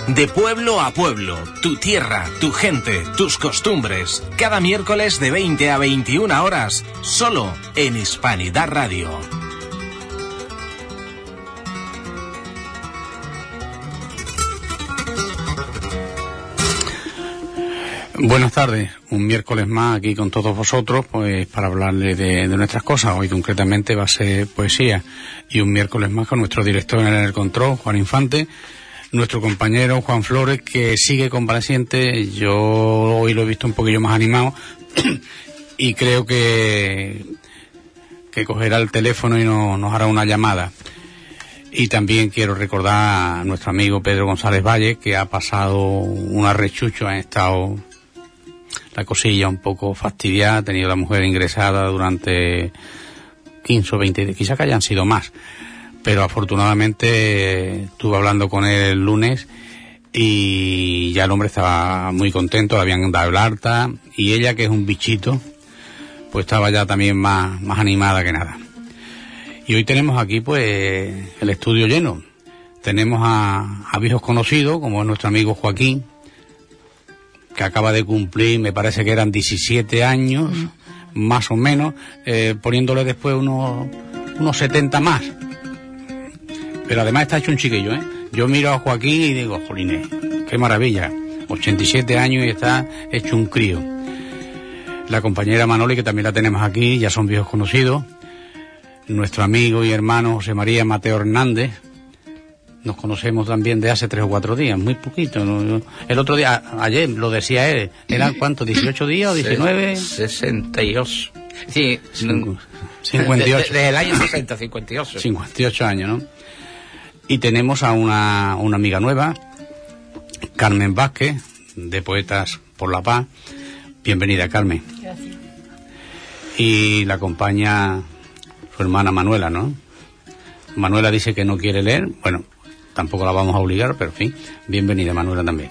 De pueblo a pueblo, tu tierra, tu gente, tus costumbres. Cada miércoles de 20 a 21 horas, solo en Hispanidad Radio. Buenas tardes, un miércoles más aquí con todos vosotros, pues para hablarles de nuestras cosas. Hoy concretamente va a ser poesía, y un miércoles más con nuestro director en el control, Juan Infante, nuestro compañero Juan Flores, que sigue convaleciente. Yo hoy lo he visto un poquillo más animado y creo que cogerá el teléfono y nos hará una llamada. Y también quiero recordar a nuestro amigo Pedro González Valle, que ha pasado un arrechucho, ha estado la cosilla un poco fastidiada, ha tenido la mujer ingresada durante 15 o 20 días, quizá que hayan sido más. Pero afortunadamente estuve hablando con él el lunes y ya el hombre estaba muy contento, le habían dado el alta, y ella, que es un bichito, pues estaba ya también más animada que nada. Y hoy tenemos aquí pues el estudio lleno. Tenemos a viejos conocidos, como es nuestro amigo Joaquín, que acaba de cumplir, me parece que eran 17 años, más o menos, poniéndole después unos 70 más. Pero además está hecho un chiquillo, ¿eh? Yo miro a Joaquín y digo, jolines, qué maravilla, 87 años y está hecho un crío. La compañera Manoli, que también la tenemos aquí, ya son viejos conocidos. Nuestro amigo y hermano José María Mateo Hernández, nos conocemos también de hace 3 o 4 días, muy poquito, ¿no? El otro día, ayer, lo decía él, ¿eran cuántos? ¿18 días o 19? 68. Sí, 58. Desde el año 60, 58. 58 años, ¿no? Y tenemos a una amiga nueva, Carmen Vázquez, de Poetas por la Paz. Bienvenida, Carmen. Gracias. Y la acompaña su hermana Manuela, ¿no? Manuela dice que no quiere leer, bueno, tampoco la vamos a obligar, pero en fin, bienvenida Manuela también.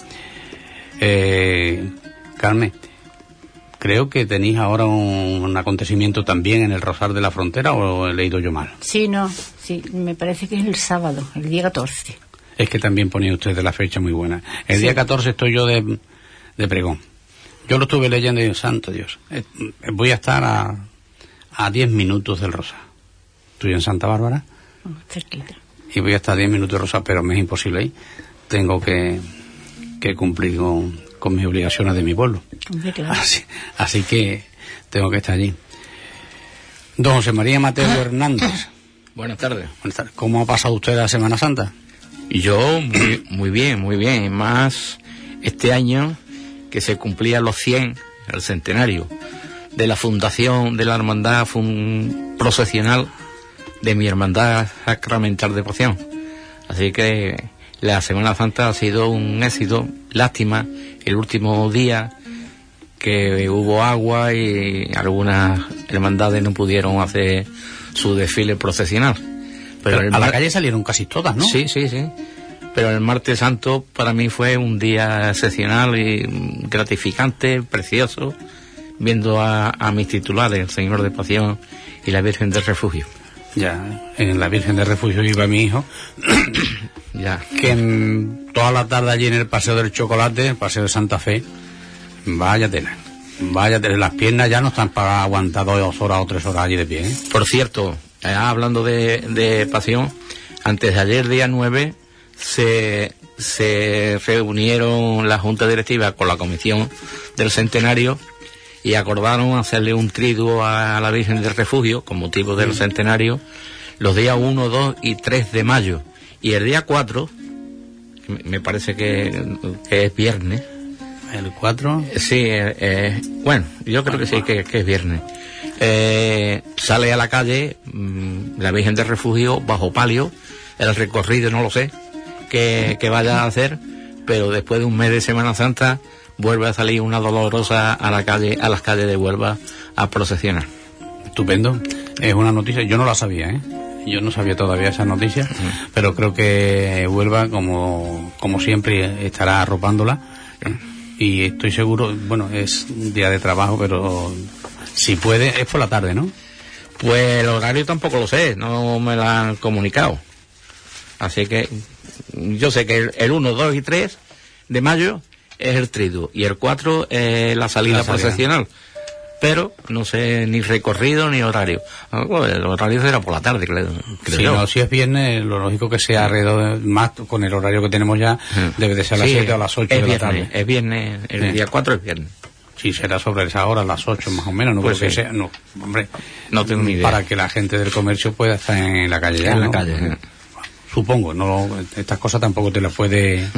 Carmen, creo que tenéis ahora un acontecimiento también en el Rosal de la Frontera, ¿o he leído yo mal? Sí, me parece que es el sábado, el día 14. Es que también ponía usted la fecha muy buena. El día 14 estoy yo de pregón. Yo lo estuve leyendo y digo, santo Dios, voy a estar a 10 minutos del Rosal. Estoy en Santa Bárbara. Cerquita. Y voy a estar 10 minutos de Rosal, pero me es imposible ir. Tengo que cumplir con mis obligaciones de mi pueblo. Claro. Así que tengo que estar allí. Don José María Mateo Hernández. Buenas tardes. ¿Cómo ha pasado usted la Semana Santa? Y yo muy bien, muy bien. Más este año que se cumplía los 100, el centenario de la fundación de la hermandad procesional de mi hermandad sacramental de Poción. Así que la Semana Santa ha sido un éxito. Lástima el último día que hubo agua y algunas hermandades no pudieron hacer su desfile procesional. Pero a la calle salieron casi todas, ¿no? Sí. Pero el martes santo para mí fue un día excepcional y gratificante, precioso, viendo a mis titulares, el Señor de Pasión y la Virgen del Refugio. Ya, en la Virgen del Refugio iba mi hijo, ya, que toda la tarde allí en el Paseo del Chocolate, el Paseo de Santa Fe, vaya tela, las piernas ya no están para aguantar 2 horas o 3 horas allí de pie, ¿eh? Por cierto, hablando de Pasión, antes de ayer, día 9, se reunieron la Junta Directiva con la Comisión del Centenario y acordaron hacerle un triduo a la Virgen del Refugio con motivo del centenario los días 1, 2 y 3 de mayo. Y el día 4, me parece que es viernes. ¿El 4? Sí, bueno, yo creo que sí, que es viernes. Sale a la calle la Virgen del Refugio bajo palio. El recorrido no lo sé que vaya a hacer, pero después de un mes de Semana Santa vuelve a salir una dolorosa a las calles de Huelva a procesionar. Estupendo, es una noticia, yo no la sabía, ¿eh? Yo no sabía todavía esa noticia, pero creo que Huelva, como siempre, estará arropándola, y estoy seguro, bueno, es un día de trabajo, pero si puede, es por la tarde, ¿no? Pues el horario tampoco lo sé, no me lo han comunicado. Así que yo sé que el 1, 2 y 3 de mayo es el triduo y el 4 es la salida procesional. Pero no sé ni recorrido ni horario. El horario será por la tarde, creo si yo. No, si es viernes, lo lógico que sea alrededor más con el horario que tenemos ya, debe de ser a las 7 o a las 8 de la tarde. Es viernes, el día 4 es viernes. Sí, será sobre esa hora, las 8 más o menos, no pues creo que sea, no, hombre, no tengo ni idea. Para que la gente del comercio pueda estar en la calle ya, en ¿no? la calle. Supongo, no, estas cosas tampoco te las puede...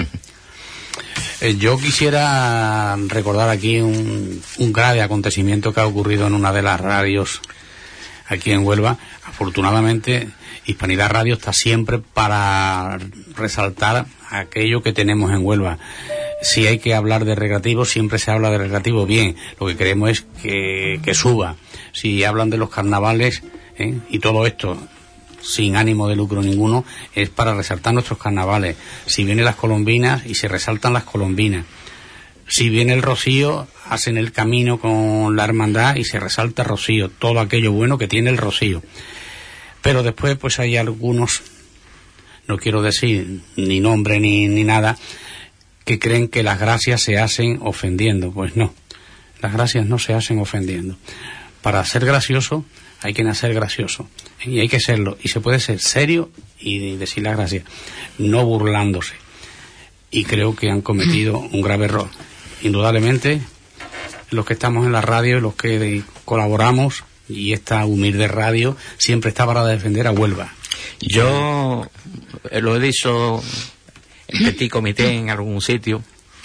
Yo quisiera recordar aquí un grave acontecimiento que ha ocurrido en una de las radios aquí en Huelva. Afortunadamente, Hispanidad Radio está siempre para resaltar aquello que tenemos en Huelva. Si hay que hablar de recreativo, siempre se habla de recreativo bien. Lo que queremos es que suba. Si hablan de los carnavales, y todo esto sin ánimo de lucro ninguno, es para resaltar nuestros carnavales. Si vienen las colombinas y se resaltan las colombinas. Si viene el rocío, hacen el camino con la hermandad y se resalta Rocío, todo aquello bueno que tiene el rocío. Pero después pues hay algunos, no quiero decir ni nombre ni nada, que creen que las gracias se hacen ofendiendo. Pues no, las gracias no se hacen ofendiendo. Para ser gracioso hay que nacer gracioso, y hay que serlo, y se puede ser serio y decir las gracias, no burlándose. Y creo que han cometido un grave error. Indudablemente, los que estamos en la radio y los que colaboramos, y esta humilde radio siempre está para defender a Huelva. Yo lo he dicho en petit comité en algún sitio,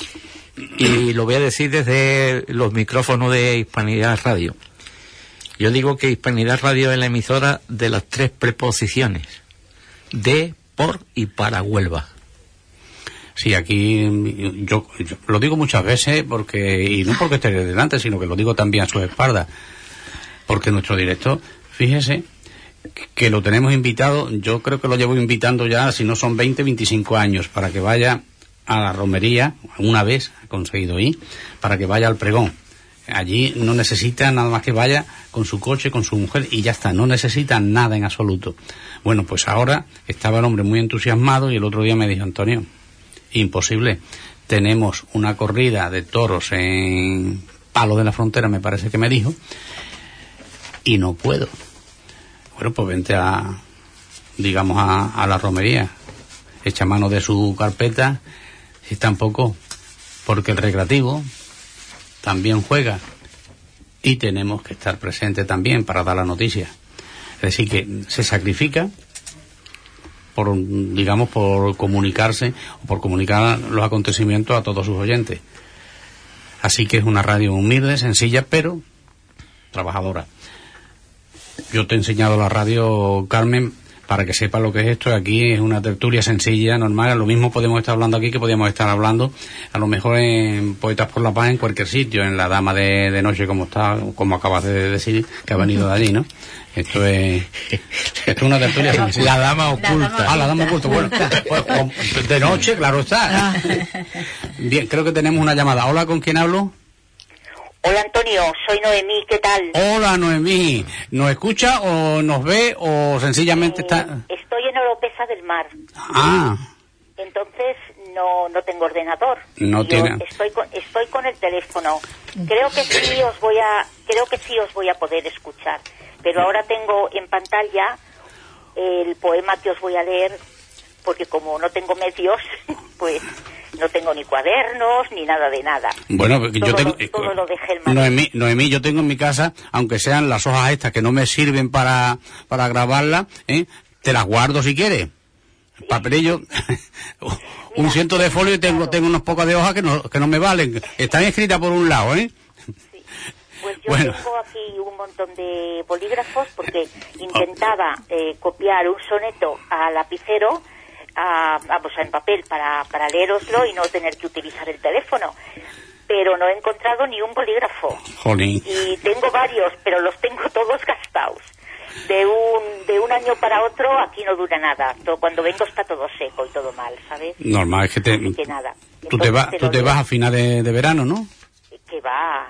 y lo voy a decir desde los micrófonos de Hispanidad Radio. Yo digo que Hispanidad Radio es la emisora de las 3 preposiciones: de, por y para Huelva. Sí, aquí yo lo digo muchas veces, y no porque esté delante, sino que lo digo también a su espalda, porque nuestro director, fíjese que lo tenemos invitado, yo creo que lo llevo invitando ya, si no son 20, 25 años, para que vaya a la romería. Una vez ha conseguido ir, para que vaya al pregón. Allí no necesita nada más que vaya con su coche, con su mujer, y ya está, no necesita nada en absoluto. Bueno, pues ahora estaba el hombre muy entusiasmado, y el otro día me dijo: Antonio, imposible, tenemos una corrida de toros en Palo de la Frontera, me parece que me dijo, y no puedo. Bueno, pues vente a la romería, echa mano de su carpeta, si tampoco, porque el recreativo también juega y tenemos que estar presentes también para dar la noticia. Es decir, que se sacrifica por comunicarse o por comunicar los acontecimientos a todos sus oyentes. Así que es una radio humilde, sencilla, pero trabajadora. Yo te he enseñado la radio, Carmen, para que sepas lo que es esto. Aquí es una tertulia sencilla, normal. Lo mismo podemos estar hablando aquí que podíamos estar hablando a lo mejor en Poetas por la Paz, en cualquier sitio, en la Dama de Noche, como acabas de decir, que ha venido de allí, ¿no? Esto es una tertulia sencilla. La Dama Oculta. La Dama Oculta. Bueno, pues, de noche, claro está. Bien, creo que tenemos una llamada. Hola, ¿con quién hablo? Hola Antonio, soy Noemí, ¿qué tal? Hola Noemí, ¿nos escucha o nos ve o sencillamente está...? Estoy en Oropesa del Mar. Ah. Entonces no tengo ordenador. No tiene. Estoy con el teléfono. Creo que sí os voy a poder escuchar. Pero ahora tengo en pantalla el poema que os voy a leer, porque como no tengo medios, pues no tengo ni cuadernos ni nada de nada. Bueno, yo tengo todo lo dejé en Noemí, yo tengo en mi casa, aunque sean las hojas estas que no me sirven para grabarla, te las guardo si quieres. Sí. Papelillo, un ciento de folio, y tengo unas pocas de hojas que no me valen. Están escritas por un lado, Sí. Pues yo tengo aquí un montón de bolígrafos, porque intentaba copiar un soneto a lapicero, en papel, para leeroslo y no tener que utilizar el teléfono. Pero no he encontrado ni un bolígrafo. Jolín. Y tengo varios, pero los tengo todos gastados. De un año para otro aquí no dura nada. Cuando vengo está todo seco y todo mal, ¿sabes? Normal, es que nada. Tú te vas a finales de verano, ¿no? Que va,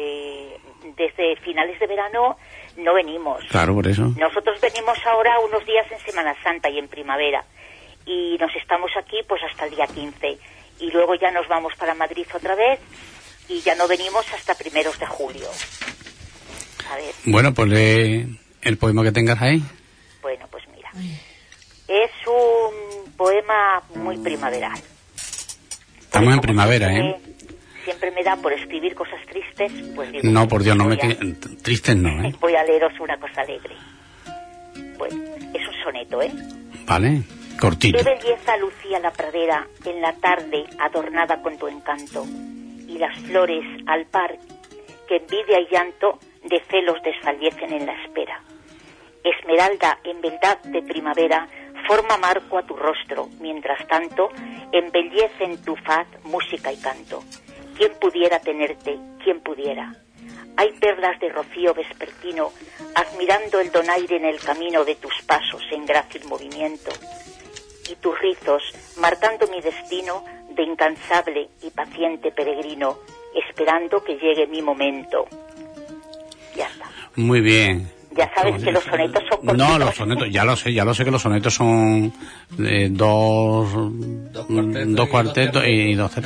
desde finales de verano no venimos. Claro, por eso. Nosotros venimos ahora unos días en Semana Santa y en primavera, y nos estamos aquí pues hasta el día 15. y luego ya nos vamos para Madrid otra vez y ya no venimos hasta primeros de julio. A ver. Bueno, pues lee el poema que tengas ahí. Bueno, pues mira. Es un poema muy primaveral. Estamos en primavera, ¿eh? Siempre me da por escribir cosas tristes, pues digo... No, por Dios, no me... Tristes no, ¿eh? Voy a leeros una cosa alegre. Bueno, es un soneto, ¿eh? Vale, cortito. Qué belleza lucía la pradera en la tarde adornada con tu encanto, y las flores al par, que envidia y llanto de celos desfallecen en la espera. Esmeralda, en verdad de primavera, forma marco a tu rostro, mientras tanto embellece en tu faz música y canto. ¿Quién pudiera tenerte? ¿Quién pudiera? Hay perlas de rocío vespertino, admirando el donaire en el camino de tus pasos en grácil movimiento. Y tus rizos, marcando mi destino de incansable y paciente peregrino, esperando que llegue mi momento. Ya está. Muy bien. Ya sabes que los sonetos son cortitos. No, los sonetos, ya lo sé que los sonetos son dos cuartetos y 12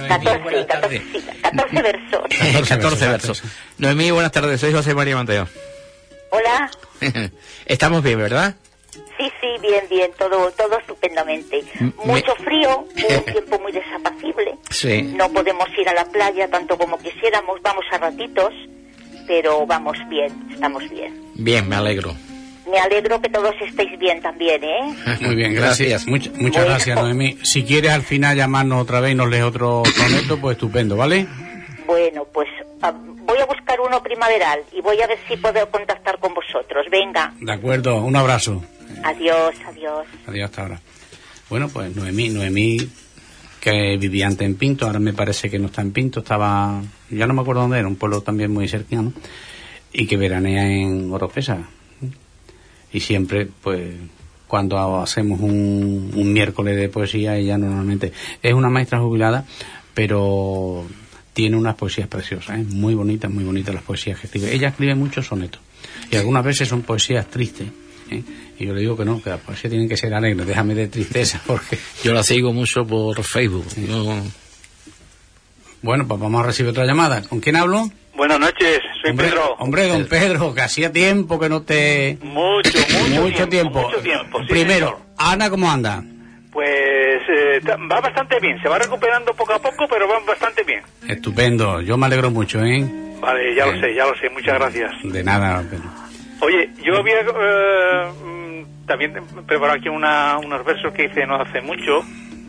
versos. 14 versos. Noemí, buenas tardes, soy José María Mateo. Hola. Estamos bien, ¿verdad? Sí, bien, todo estupendamente. Mucho frío, un tiempo muy desapacible. Sí. No podemos ir a la playa tanto como quisiéramos, vamos a ratitos, pero vamos bien, estamos bien. Bien, me alegro. Me alegro que todos estéis bien también, ¿eh? Muy bien, gracias. Muchas gracias, Noemí. Si quieres al final llamarnos otra vez y nos lees otro soneto, pues estupendo, ¿vale? Bueno, pues voy a buscar uno primaveral y voy a ver si puedo contactar con vosotros. Venga. De acuerdo, un abrazo. Adiós. Adiós hasta ahora. Bueno, pues Noemí, que vivía antes en Pinto, ahora me parece que no está en Pinto, estaba, ya no me acuerdo dónde era, un pueblo también muy cercano, y que veranea en Oropesa. Y siempre, pues, cuando hacemos un miércoles de poesía, ella normalmente es una maestra jubilada, pero tiene unas poesías preciosas, ¿eh? Muy bonitas las poesías que escribe. Ella escribe muchos sonetos, y algunas veces son poesías tristes, ¿eh? Y yo le digo que no, que las poesías tienen que ser alegres, déjame de tristeza, porque... Yo la sigo mucho por Facebook. Sí. No... Bueno, pues vamos a recibir otra llamada. ¿Con quién hablo? Buenas noches, soy Pedro. Hombre, don Pedro, que hacía tiempo que no te... Mucho tiempo. Sí, primero, señor. Ana, ¿cómo anda? Pues va bastante bien, se va recuperando poco a poco, pero va bastante bien. Estupendo, yo me alegro mucho, ¿eh? Vale, ya lo sé, muchas gracias. De nada, Pedro. Oye, yo había también preparado aquí unos versos que hice no hace mucho.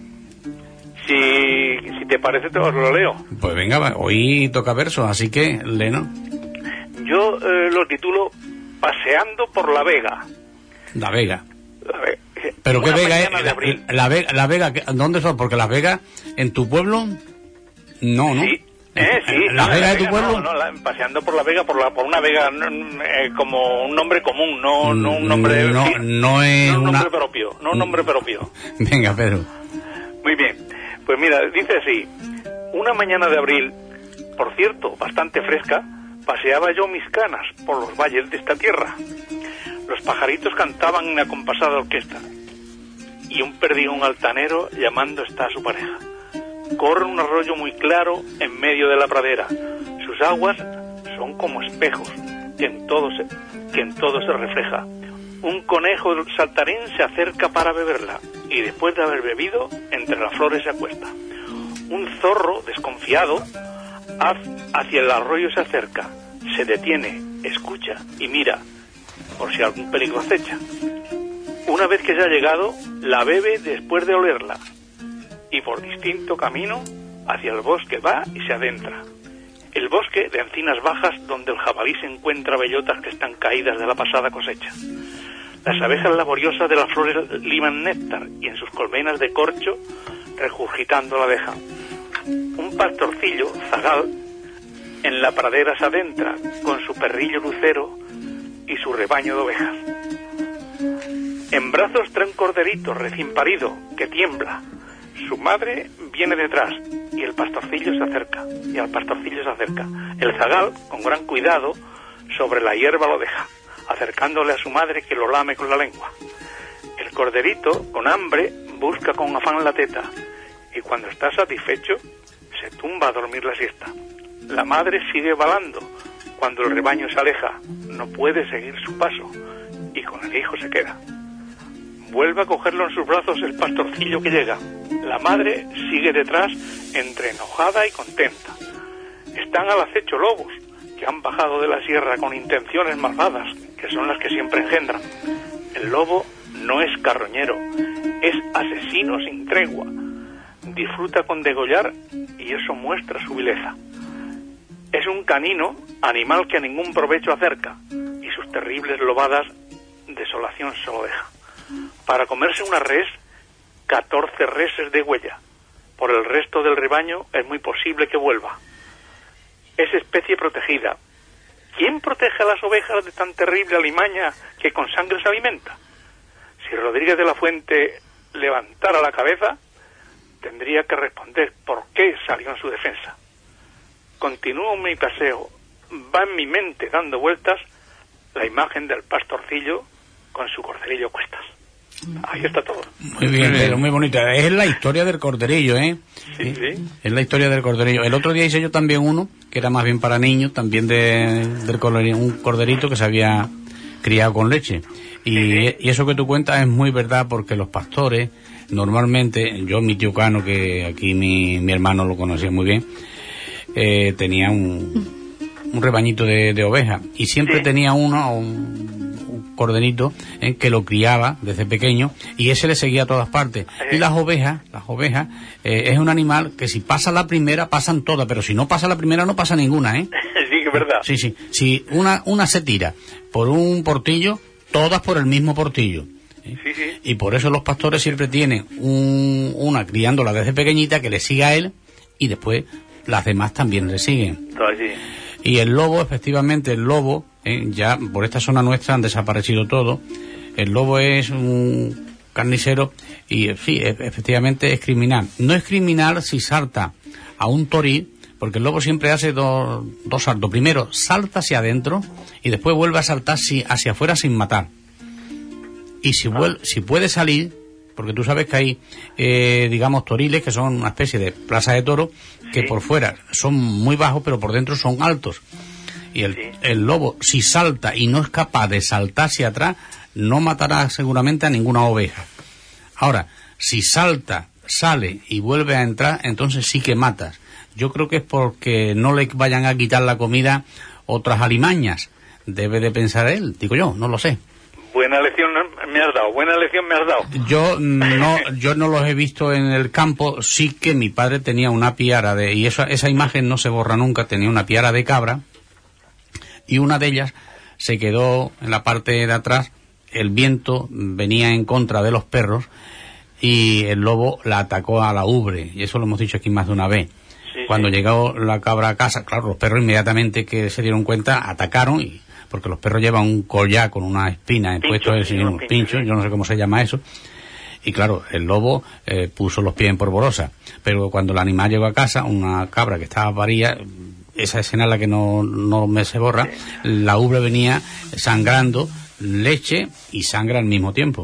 Si te parece, te os lo leo. Pues venga, hoy toca versos, así que léenos. Yo lo titulo Paseando por la Vega. La Vega. ¿Pero qué Vega es? La Vega, ¿dónde son? Porque Las Vegas, ¿en tu pueblo? No, ¿no? Sí. Sí, ¿La Vega de tu pueblo? No, paseando por la Vega, por una Vega como un nombre común, no un nombre... No es un nombre propio, no un nombre propio. Venga, Pedro. Muy bien, pues mira, dice así: una mañana de abril, por cierto, bastante fresca, paseaba yo mis canas por los valles de esta tierra. Los pajaritos cantaban en acompasada orquesta, y un perdigón altanero llamando está a su pareja. Corre un arroyo muy claro en medio de la pradera. Sus aguas son como espejos que en todo se refleja. Un conejo saltarín se acerca para beberla y después de haber bebido, entre las flores se acuesta. Un zorro desconfiado hacia el arroyo se acerca, se detiene, escucha y mira por si algún peligro acecha. Una vez que se ha llegado, la bebe después de olerla, y por distinto camino hacia el bosque va y se adentra. El bosque de encinas bajas donde el jabalí se encuentra bellotas que están caídas de la pasada cosecha. Las abejas laboriosas de las flores liman néctar y en sus colmenas de corcho regurgitando la dejan. Un pastorcillo, zagal, en la pradera se adentra con su perrillo lucero y su rebaño de ovejas. En brazos trae un corderito recién parido que tiembla. Su madre viene detrás y al pastorcillo se acerca. El zagal, con gran cuidado, sobre la hierba lo deja, acercándole a su madre que lo lame con la lengua. El corderito, con hambre, busca con afán la teta y cuando está satisfecho se tumba a dormir la siesta. La madre sigue balando. Cuando el rebaño se aleja, no puede seguir su paso y con el hijo se queda. Vuelve a cogerlo en sus brazos el pastorcillo que llega. La madre sigue detrás entre enojada y contenta. Están al acecho lobos que han bajado de la sierra con intenciones malvadas, que son las que siempre engendran. El lobo no es carroñero, es asesino sin tregua. Disfruta con degollar y eso muestra su vileza. Es un canino, animal que a ningún provecho acerca, y sus terribles lobadas desolación solo deja. Para comerse una res, 14 reses de huella. Por el resto del rebaño es muy posible que vuelva. Es especie protegida. ¿Quién protege a las ovejas de tan terrible alimaña que con sangre se alimenta? Si Rodríguez de la Fuente levantara la cabeza, tendría que responder por qué salió en su defensa. Continúo mi paseo. Va en mi mente dando vueltas la imagen del pastorcillo con su corderillo a cuestas. Ahí está todo. Muy bien, pero muy bonita. Es la historia del corderillo, ¿eh? Sí, sí. Es la historia del corderillo. El otro día hice yo también uno, que era más bien para niños, también del corderillo, un corderito que se había criado con leche. Y eso que tú cuentas es muy verdad, porque los pastores, normalmente, mi tío Cano, que aquí mi hermano lo conocía muy bien, tenía un rebañito de ovejas, y siempre tenía un corderito que lo criaba desde pequeño, y ese le seguía a todas partes. Y las ovejas es un animal que si pasa la primera, pasan todas, pero si no pasa la primera, no pasa ninguna, ¿eh? Sí, que es verdad. Sí. Si una se tira por un portillo, todas por el mismo portillo. Sí. Y por eso los pastores siempre tienen una criándola desde pequeñita que le siga a él, y después las demás también le siguen. Todo así. Y el lobo, efectivamente, ya por esta zona nuestra han desaparecido todo. El lobo es un carnicero y sí, efectivamente es criminal. No es criminal si salta a un toril, porque el lobo siempre hace dos saltos. Primero salta hacia adentro y después vuelve a saltar hacia afuera sin matar. Y si puede salir, porque tú sabes que hay, digamos, toriles que son una especie de plaza de toro, que por fuera son muy bajos, pero por dentro son altos. Y el lobo, si salta y no es capaz de saltar hacia atrás, no matará seguramente a ninguna oveja. Ahora, si salta, sale y vuelve a entrar, entonces sí que matas. Yo creo que es porque no le vayan a quitar la comida otras alimañas. Debe de pensar él, digo yo, no lo sé. Buena lección me has dado. Yo no los he visto en el campo. Sí que mi padre tenía una piara y esa imagen no se borra nunca. Tenía una piara de cabra y una de ellas se quedó en la parte de atrás. El viento venía en contra de los perros y el lobo la atacó a la ubre, y eso lo hemos dicho aquí más de una vez. Cuando llegó la cabra a casa, claro, los perros inmediatamente que se dieron cuenta atacaron, porque los perros llevan un collar con una espina puesto un pincho, yo no sé cómo se llama eso, y claro, el lobo puso los pies en polvorosa. Pero cuando el animal llegó a casa, una cabra que estaba parida, esa escena es la que no me se borra, la ubre venía sangrando leche y sangre al mismo tiempo.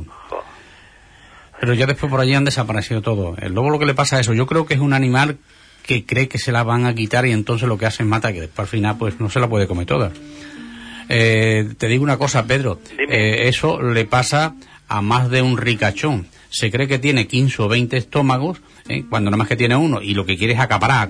Pero ya después por allí han desaparecido todo. El lobo, lo que le pasa a eso, yo creo que es un animal que cree que se la van a quitar, y entonces lo que hace es mata, que después al final pues no se la puede comer toda. Te digo una cosa, Pedro, eso le pasa a más de un ricachón. Se cree que tiene 15 o 20 estómagos, cuando nada más que tiene uno, y lo que quiere es acaparar.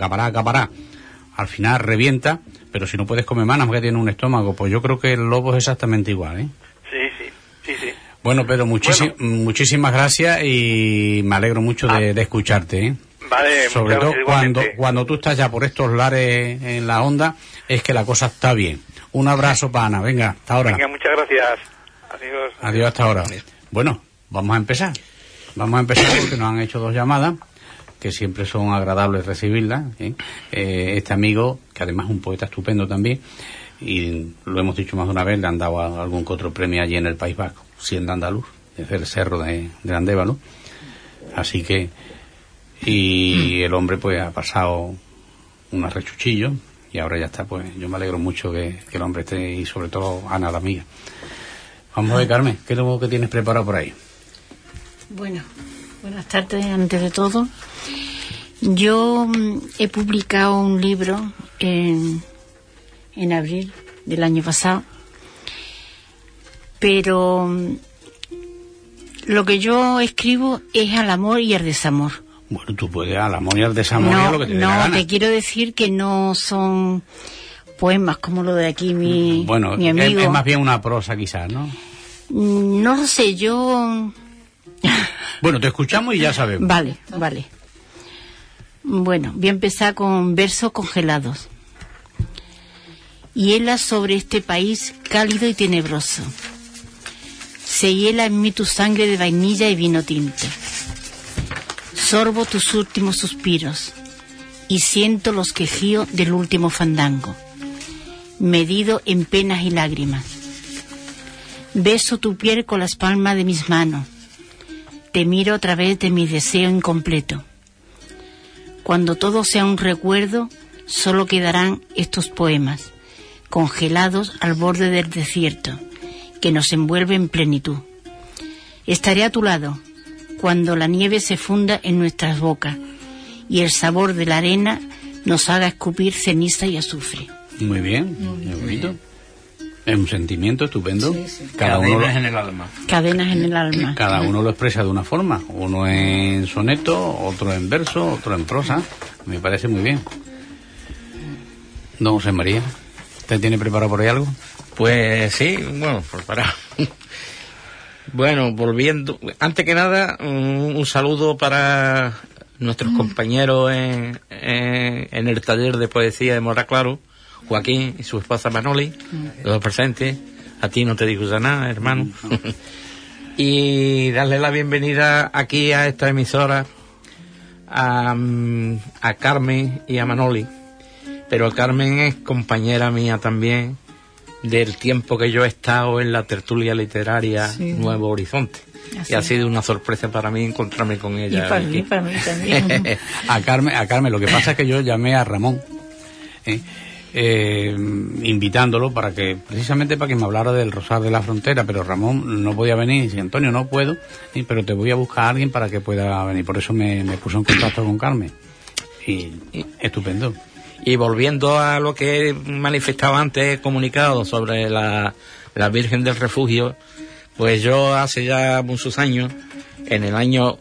Al final revienta, pero si no puedes comer más, nada más que tiene un estómago. Pues yo creo que el lobo es exactamente igual, ¿eh? Sí. Bueno, Pedro, muchísimas gracias, y me alegro mucho de escucharte, ¿eh? Vale, sobre todo cuando tú estás ya por estos lares en la onda, es que la cosa está bien. Un abrazo, pana. Venga, hasta ahora. Venga, muchas gracias. Adiós, hasta ahora. Bueno, vamos a empezar porque nos han hecho 2 llamadas que siempre son agradables recibirlas, ¿eh? Este amigo, que además es un poeta estupendo también, y lo hemos dicho más de una vez, le han dado algún que otro premio allí en el País Vasco, siendo andaluz, es el cerro de Andévalo. Así que, y el hombre pues ha pasado un arrechuchillo, y ahora ya está. Pues yo me alegro mucho que el hombre esté, y sobre todo Ana, la amiga. Vamos a ver, Carmen, ¿qué es lo que tienes preparado por ahí? Bueno, buenas tardes antes de todo. Yo he publicado un libro en abril del año pasado, pero lo que yo escribo es al amor y al desamor. Bueno, tú puedes al amor y al desamor, no, lo que te dé la gana. No, te quiero decir que no son poemas como lo de aquí mi amigo. Es más bien una prosa quizás, ¿no? No lo sé, yo... Bueno, te escuchamos y ya sabemos. Vale. Bueno, voy a empezar con versos congelados. Hiela sobre este país cálido y tenebroso. Se hiela en mí tu sangre de vainilla y vino tinto. Sorbo tus últimos suspiros y siento los quejíos del último fandango, medido en penas y lágrimas. Beso tu piel con las palmas de mis manos. Te miro a través de mi deseo incompleto. Cuando todo sea un recuerdo, solo quedarán estos poemas, congelados al borde del desierto, que nos envuelve en plenitud. Estaré a tu lado, cuando la nieve se funda en nuestras bocas, y el sabor de la arena nos haga escupir ceniza y azufre. Muy bien, muy bonito. Es un sentimiento estupendo. Sí. Cadenas en el alma. Cadenas en el alma. Cada uno lo expresa de una forma. Uno en soneto, otro en verso, otro en prosa. Me parece muy bien. Don José María, ¿te tiene preparado por ahí algo? Pues sí, bueno, preparado. Bueno, volviendo, antes que nada, un saludo para nuestros compañeros en el taller de poesía de Moraclaro, Joaquín y su esposa Manoli, los presentes. A ti no te digo ya nada, hermano. Y darle la bienvenida aquí a esta emisora a Carmen y a Manoli. Pero Carmen es compañera mía también del tiempo que yo he estado en la tertulia literaria Nuevo Horizonte. Así. Y ha sido una sorpresa para mí encontrarme con ella. Y para mí también. a Carmen, lo que pasa es que yo llamé a Ramón, invitándolo precisamente para que me hablara del Rosal de la Frontera, pero Ramón no podía venir. Y dice: Antonio, no puedo, pero te voy a buscar a alguien para que pueda venir. Por eso me puso en contacto con Carmen. Y estupendo. Y volviendo a lo que he manifestado antes, comunicado sobre la Virgen del Refugio, pues yo hace ya muchos años, en el año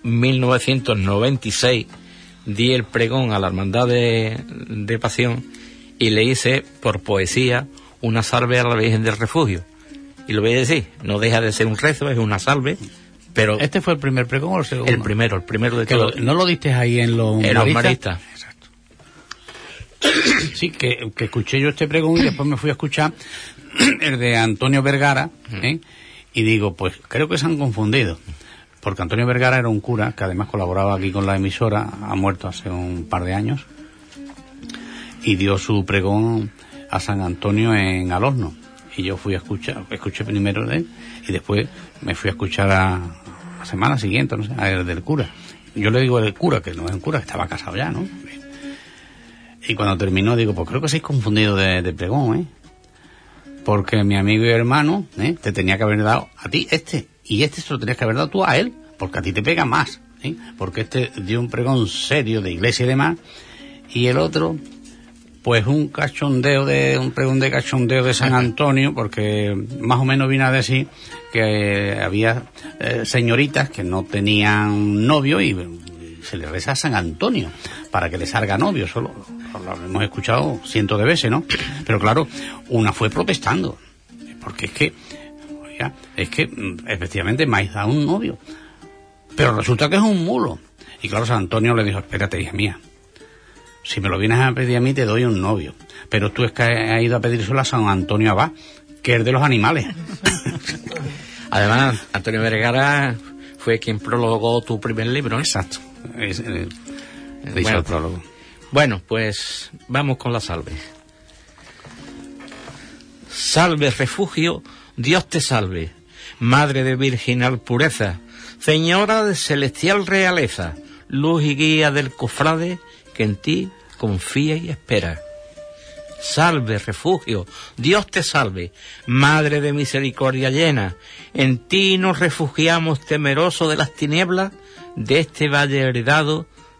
1996, di el pregón a la Hermandad de Pasión y le hice por poesía una salve a la Virgen del Refugio. Y lo voy a decir, no deja de ser un rezo, es una salve, pero... ¿Este fue el primer pregón o el segundo? El primero de todos. ¿No lo diste ahí en los maristas? Sí, que escuché yo este pregón y después me fui a escuchar el de Antonio Vergara, y digo, pues creo que se han confundido, porque Antonio Vergara era un cura que además colaboraba aquí con la emisora, ha muerto hace un par de años, y dio su pregón a San Antonio en Alorno, y yo fui a escuché primero de él, y después me fui a escuchar a la semana siguiente, no sé, a el del cura. Yo le digo el cura, que no es un cura, que estaba casado ya, ¿no? Y cuando terminó digo, pues creo que se habéis confundido de pregón, porque mi amigo y hermano te tenía que haber dado a ti y se lo tenías que haber dado tú a él, porque a ti te pega más, porque este dio un pregón serio de iglesia y demás, y el otro, pues un pregón de cachondeo de San Antonio, porque más o menos vino a decir que había señoritas que no tenían novio y se les reza a San Antonio para que le salga novio. Solo lo hemos escuchado cientos de veces, ¿no? Pero claro, una fue protestando, porque es que efectivamente me has dado un novio, pero resulta que es un mulo. Y claro, San Antonio le dijo: espérate, hija mía, si me lo vienes a pedir a mí te doy un novio, pero tú es que has ido a pedírselo a San Antonio Abad, que es de los animales. Además, Antonio Vergara fue quien prologó tu primer libro, ¿no? Exacto. Bueno, el prólogo. Bueno, pues vamos con la salve. Salve, refugio, Dios te salve, Madre de virginal pureza, Señora de celestial realeza, luz y guía del cofrade que en ti confía y espera. Salve, refugio, Dios te salve, Madre de misericordia llena, en ti nos refugiamos temerosos de las tinieblas de este valle heredado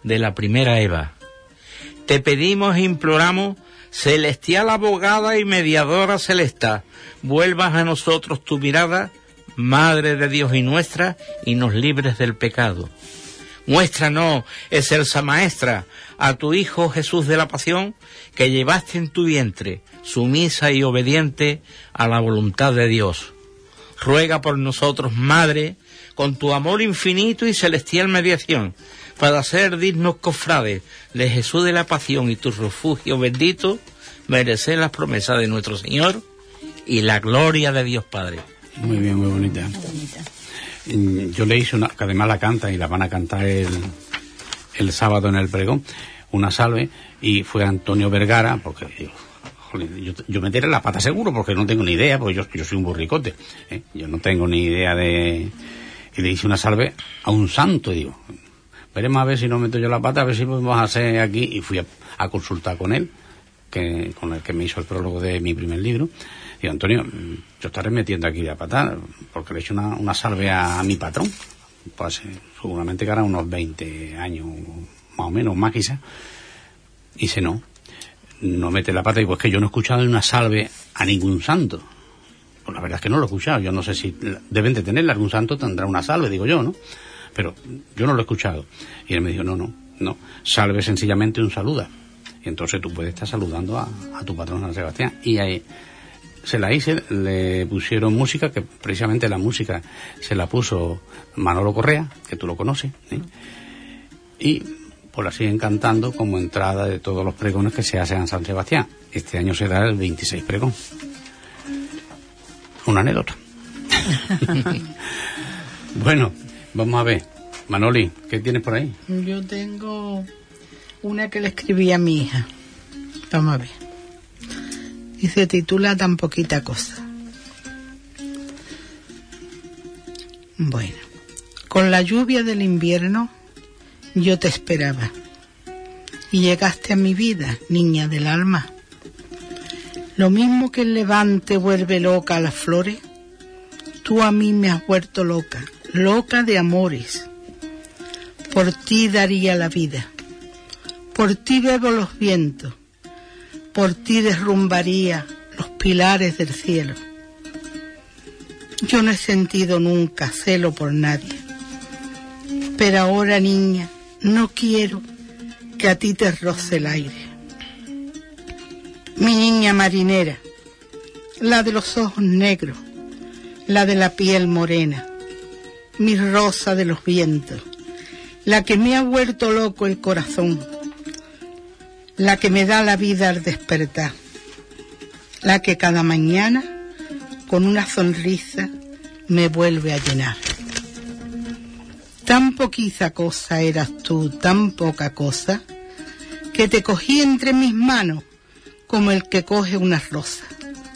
de la primera Eva. Te pedimos e imploramos, celestial abogada y mediadora celesta, vuelvas a nosotros tu mirada, Madre de Dios y nuestra, y nos libres del pecado. Muéstranos, excelsa maestra, a tu Hijo Jesús de la Pasión, que llevaste en tu vientre, sumisa y obediente a la voluntad de Dios. Ruega por nosotros, Madre, con tu amor infinito y celestial mediación, para ser dignos cofrades de Jesús de la Pasión y tu refugio bendito, merecer las promesas de nuestro Señor y la gloria de Dios Padre. Muy bien, muy bonita. Yo le hice una, que además la canta y la van a cantar el sábado en el pregón, una salve, y fue Antonio Vergara, porque yo me tiré la pata seguro, porque no tengo ni idea, porque yo soy un burricote, yo no tengo ni idea de... Y le hice una salve a un santo, y digo, veremos a ver si no meto yo la pata, a ver si podemos hacer aquí, y fui a consultar con él, con el que me hizo el prólogo de mi primer libro. Digo, Antonio, yo estaré metiendo aquí la pata, porque le he hecho una salve a mi patrón, pues seguramente que hará unos 20 años, más o menos, más quizás. Y dice, no mete la pata, y pues que yo no he escuchado una salve a ningún santo. Pues la verdad es que no lo he escuchado, yo no sé si deben de tenerla, algún santo tendrá una salve, digo yo, ¿no? Pero yo no lo he escuchado. Y él me dijo, no, salve sencillamente un saluda. Y entonces tú puedes estar saludando a tu patrón San Sebastián. Y ahí se la hice, le pusieron música, que precisamente la música se la puso Manolo Correa, que tú lo conoces, ¿eh? Y pues la siguen cantando como entrada de todos los pregones que se hacen en San Sebastián. Este año será el 26 pregón. Una anécdota. Bueno, vamos a ver. Manoli, ¿qué tienes por ahí? Yo tengo una que le escribí a mi hija. Vamos a ver. Y se titula Tan poquita cosa. Bueno, con la lluvia del invierno yo te esperaba. Y llegaste a mi vida, niña del alma. Lo mismo que el levante vuelve loca a las flores, tú a mí me has vuelto loca, loca de amores. Por ti daría la vida, por ti bebo los vientos, por ti derrumbaría los pilares del cielo. Yo no he sentido nunca celo por nadie, pero ahora, niña, no quiero que a ti te roce el aire. Mi niña marinera, la de los ojos negros, la de la piel morena, mi rosa de los vientos, la que me ha vuelto loco el corazón, la que me da la vida al despertar, la que cada mañana con una sonrisa me vuelve a llenar. Tan poquita cosa eras tú, tan poca cosa, que te cogí entre mis manos como el que coge una rosa.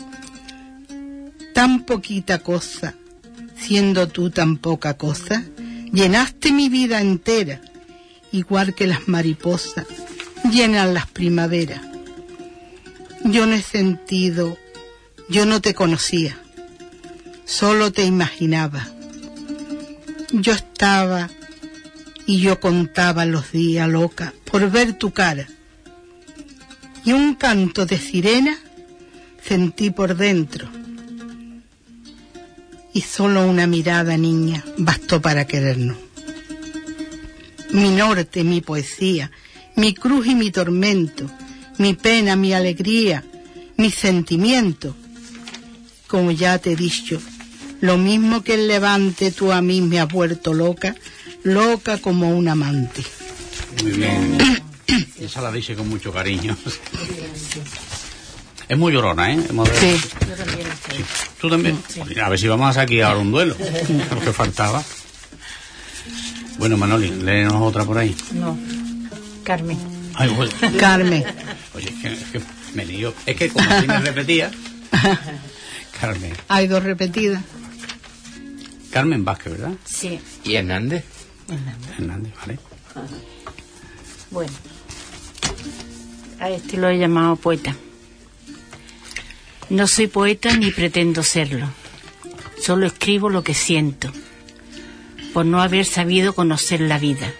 Tan poquita cosa, siendo tú tan poca cosa, llenaste mi vida entera, igual que las mariposas llenan las primaveras. Yo no he sentido, yo no te conocía, solo te imaginaba. Yo estaba y yo contaba los días loca por ver tu cara. Y un canto de sirena sentí por dentro. Y solo una mirada, niña, bastó para querernos. Mi norte, mi poesía, mi cruz y mi tormento, mi pena, mi alegría, mi sentimiento. Como ya te he dicho, lo mismo que el levante, tú a mí me has vuelto loca, loca como un amante. Muy bien. Esa la dice con mucho cariño. Es muy llorona, ¿eh? Sí. Yo también estoy. Sí. ¿Tú también? Sí. A ver si vamos a hacer aquí ahora un duelo. Lo que faltaba. Bueno, Manoli, léenos otra por ahí. No, Carmen. Ay, bueno. Carmen. Oye, es que me lío. Es que como tienes repetida. Carmen. Hay dos repetidas. Carmen Vázquez, ¿verdad? Sí. ¿Y Hernández? Hernández, vale. Bueno, a este lo he llamado poeta. No soy poeta ni pretendo serlo. Solo escribo lo que siento, por no haber sabido conocer la vida,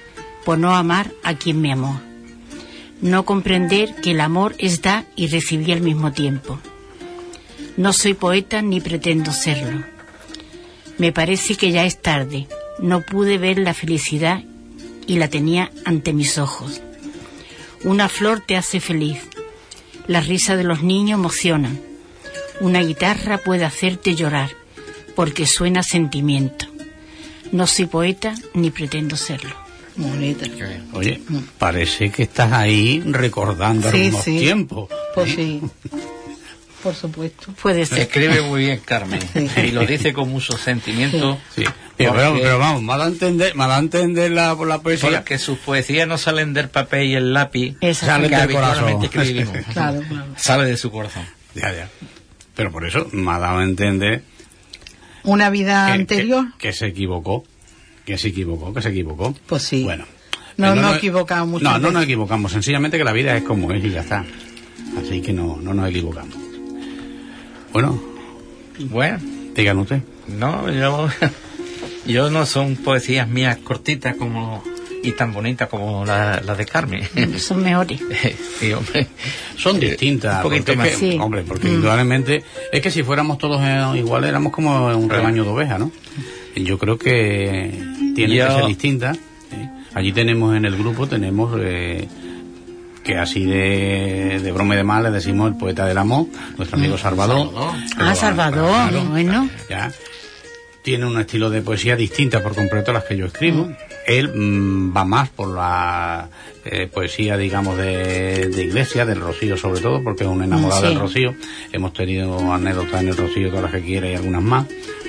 por no amar a quien me amó. No comprender que el amor es dar y recibir al mismo tiempo. No soy poeta ni pretendo serlo. Me parece que ya es tarde. No pude ver la felicidad y la tenía ante mis ojos. Una flor te hace feliz. La risa de los niños emocionan. Una guitarra puede hacerte llorar porque suena sentimiento. No soy poeta ni pretendo serlo. Bonita. Oye, parece que estás ahí recordando algunos tiempos. Pues sí, por supuesto. Puede ser. Escribe muy bien, Carmen, y lo dice con mucho sentimiento. Sí. Pero vamos, me ha dado a entender la poesía. Porque sus poesías no salen del papel y el lápiz, salen del corazón. Escribimos. Claro. Sale de su corazón. Ya. Pero por eso me ha dado a entender una vida anterior que se equivocó. Que se equivocó. Pues sí. Bueno. No nos equivocamos mucho. No nos equivocamos. Sencillamente que la vida es como es y ya está. Así que no nos equivocamos. Bueno. Digan usted. No, yo no son poesías mías cortitas como y tan bonitas como la de Carmen. Son mejores. Sí, hombre. Son distintas. Un poquito más. Sí. Hombre, porque indudablemente es que si fuéramos todos iguales éramos como un rebaño de ovejas, ¿no? Yo creo que tienen que ser distintas. Allí tenemos en el grupo, que así de broma y de mal le decimos el poeta del amor, nuestro amigo Salvador. Salvador, claro, bueno. Ya. Tiene un estilo de poesía distinta por completo a las que yo escribo. Él va más por la poesía, digamos, de iglesia, del Rocío sobre todo, porque es un enamorado del Rocío. Hemos tenido anécdotas en el Rocío, todas las que quiera y algunas más.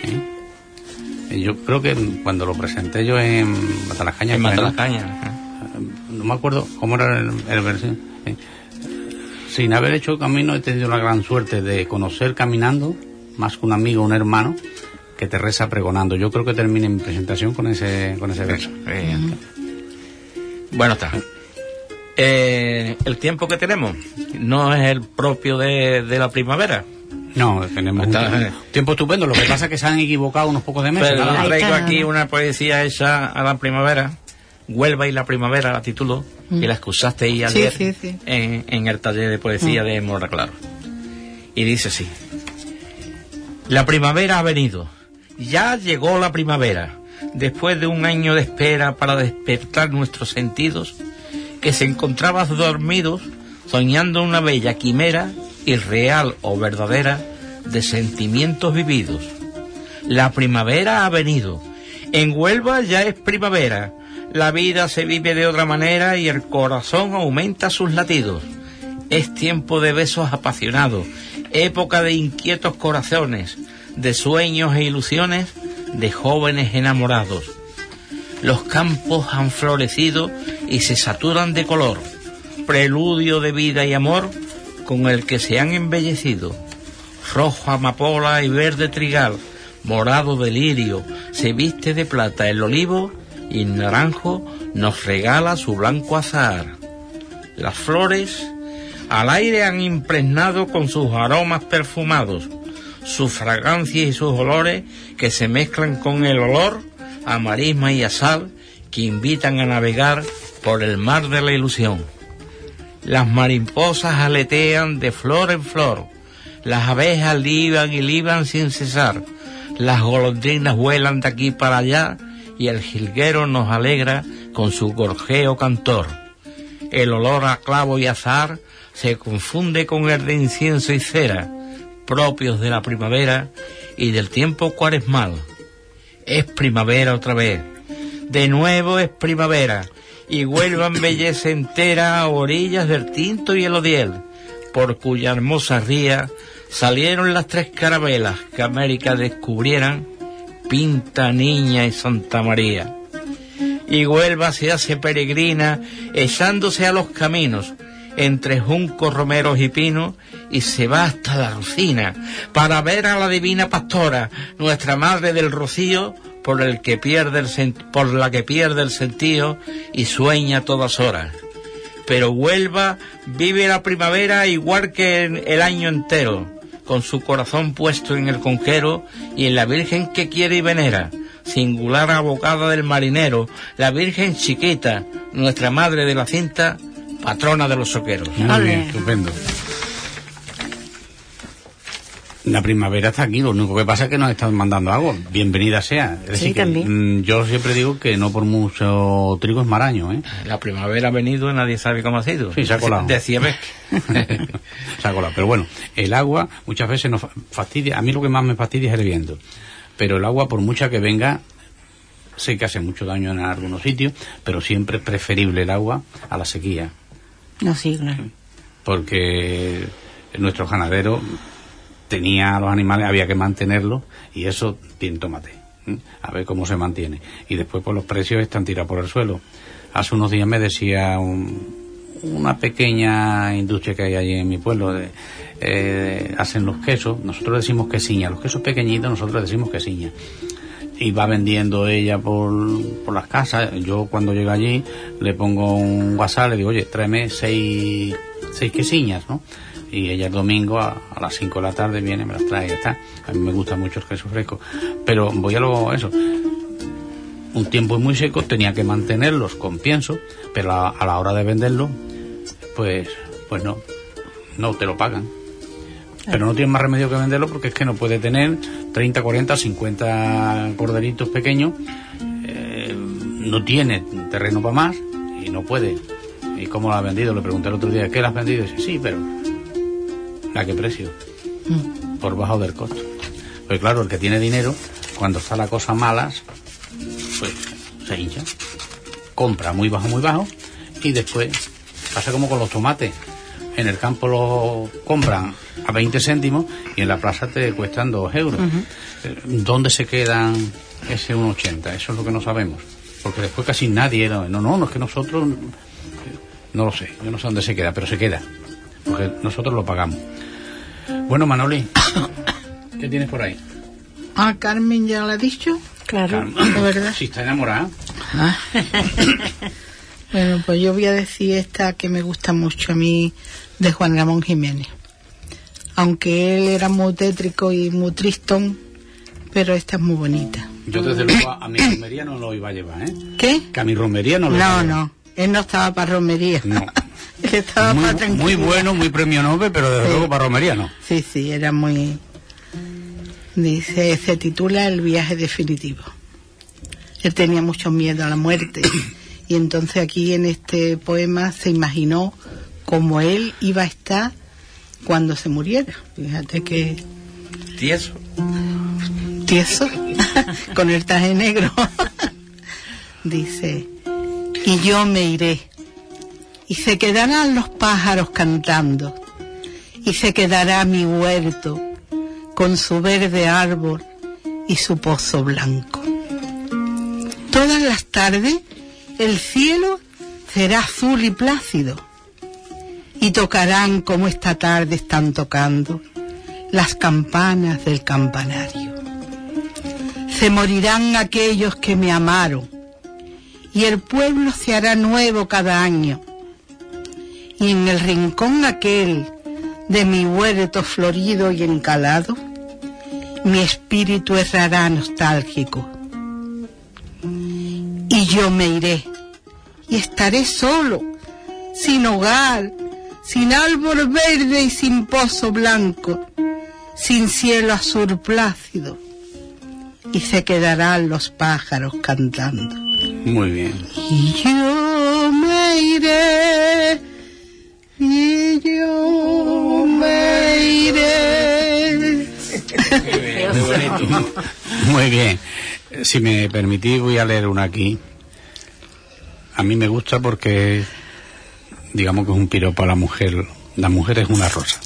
Yo creo que cuando lo presenté yo en Matalacaña... No me acuerdo cómo era el versión. Sin haber hecho el camino he tenido la gran suerte de conocer caminando, más que un amigo, un hermano, que te reza pregonando. Yo creo que termine mi presentación con ese verso. Bueno, está. El tiempo que tenemos no es el propio de la primavera. No, tenemos un tiempo estupendo. Lo que pasa es que se han equivocado unos pocos de meses. Pero traigo aquí una poesía hecha a la primavera. Huelva y la primavera la titulo, y la escuchasteis ayer en el taller de poesía de Morra Claro. Y dice así: la primavera ha venido. Ya llegó la primavera. Después de un año de espera para despertar nuestros sentidos, que se encontraban dormidos, soñando una bella quimera, irreal o verdadera, de sentimientos vividos. La primavera ha venido. En Huelva ya es primavera. La vida se vive de otra manera y el corazón aumenta sus latidos. Es tiempo de besos apasionados, época de inquietos corazones, de sueños e ilusiones, de jóvenes enamorados. Los campos han florecido y se saturan de color, preludio de vida y amor con el que se han embellecido. Rojo amapola y verde trigal, morado de lirio, se viste de plata el olivo, y el naranjo nos regala su blanco azahar. Las flores al aire han impregnado con sus aromas perfumados, su fragancia y sus olores que se mezclan con el olor a marisma y a sal que invitan a navegar por el mar de la ilusión. Las mariposas aletean de flor en flor, las abejas liban y liban sin cesar, las golondrinas vuelan de aquí para allá y el jilguero nos alegra con su gorjeo cantor. El olor a clavo y azahar se confunde con el de incienso y cera, propios de la primavera y del tiempo cuaresmal. Es primavera otra vez, de nuevo es primavera, y Huelva embellece entera a orillas del Tinto y el Odiel, por cuya hermosa ría salieron las tres carabelas que América descubrieran, Pinta, Niña y Santa María. Y Huelva se hace peregrina echándose a los caminos entre juncos, romeros y pinos, y se va hasta la Rocina para ver a la divina pastora, nuestra madre del Rocío, por la que pierde el sentido y sueña todas horas. Pero Huelva vive la primavera igual que el año entero, con su corazón puesto en el conquero y en la Virgen que quiere y venera, singular abocada del marinero, la Virgen chiquita, nuestra madre de la cinta, patrona de los soqueros. Muy bien, estupendo. La primavera está aquí, lo único que pasa es que nos están mandando agua. Bienvenida sea. Es decir, que, también. yo siempre digo que no por mucho trigo es maraño, ¿eh? La primavera ha venido y nadie sabe cómo ha sido. Sí, se ha colado. Decía Beck. Se ha colado. Pero bueno, el agua muchas veces nos fastidia. A mí lo que más me fastidia es el viento. Pero el agua, por mucha que venga, sé que hace mucho daño en algunos sitios, pero siempre es preferible el agua a la sequía. No, sí, claro. Porque nuestros ganaderos tenía a los animales, había que mantenerlos, y eso, bien, tómate, a ver cómo se mantiene. Y después, pues los precios están tirados por el suelo. Hace unos días me decía una pequeña industria que hay allí en mi pueblo, hacen los quesos, nosotros decimos quesiña, los quesos pequeñitos nosotros decimos quesiña, y va vendiendo ella por las casas. Yo cuando llego allí le pongo un WhatsApp, le digo, oye, tráeme seis quesiñas, ¿no? Y ella el domingo a las 5 de la tarde viene, me las trae y ya está. A mí me gusta mucho el queso fresco, pero voy a lo eso. Un tiempo muy seco, tenía que mantenerlos con pienso, pero a la hora de venderlo, pues no te lo pagan. Pero no tienes más remedio que venderlo, porque es que no puede tener 30, 40, 50 corderitos pequeños, no tiene terreno para más y no puede. ¿Y cómo lo ha vendido? Le pregunté el otro día, ¿qué lo has vendido? Y dice, sí, pero ¿a qué precio? Por bajo del costo. Pues claro, el que tiene dinero, cuando está la cosa malas, pues se hincha, compra muy bajo, y después pasa como con los tomates. En el campo los compran a 20 céntimos y en la plaza te cuestan 2 euros. ¿Dónde se quedan ese 1,80? Eso es lo que no sabemos, porque después casi nadie, no, es que nosotros, no lo sé, yo no sé dónde se queda, pero se queda, porque nosotros lo pagamos. Bueno, Manoli, ¿qué tienes por ahí? Carmen ya lo ha dicho. Claro, ¿de verdad? Si está enamorada. Bueno, pues yo voy a decir esta que me gusta mucho a mí, de Juan Ramón Jiménez. Aunque él era muy tétrico y muy tristón, pero esta es muy bonita. Yo desde luego a mi romería no lo iba a llevar, ¿eh? ¿Qué? Que a mi romería no lo iba a llevar. No, él no estaba para romería. No. Él estaba para tranquilidad. Muy bueno, muy premio Nobel, pero desde luego para romería no. Sí, era muy... Dice, se titula El viaje definitivo. Él tenía mucho miedo a la muerte, y entonces aquí en este poema se imaginó cómo él iba a estar cuando se muriera. Fíjate que... Tieso, con el traje negro. Dice, y yo me iré, y se quedarán los pájaros cantando, y se quedará mi huerto con su verde árbol y su pozo blanco. Todas las tardes el cielo será azul y plácido, y tocarán como esta tarde están tocando las campanas del campanario. Se morirán aquellos que me amaron, y el pueblo se hará nuevo cada año, y en el rincón aquel de mi huerto florido y encalado, mi espíritu errará nostálgico. Y yo me iré, y estaré solo, sin hogar, sin árbol verde y sin pozo blanco, sin cielo azul plácido, y se quedarán los pájaros cantando. Muy bien. Y yo me iré, y yo me iré. Muy bien. Si me permitís, voy a leer una aquí. A mí me gusta porque, digamos que es un piropo a la mujer. La mujer es una rosa.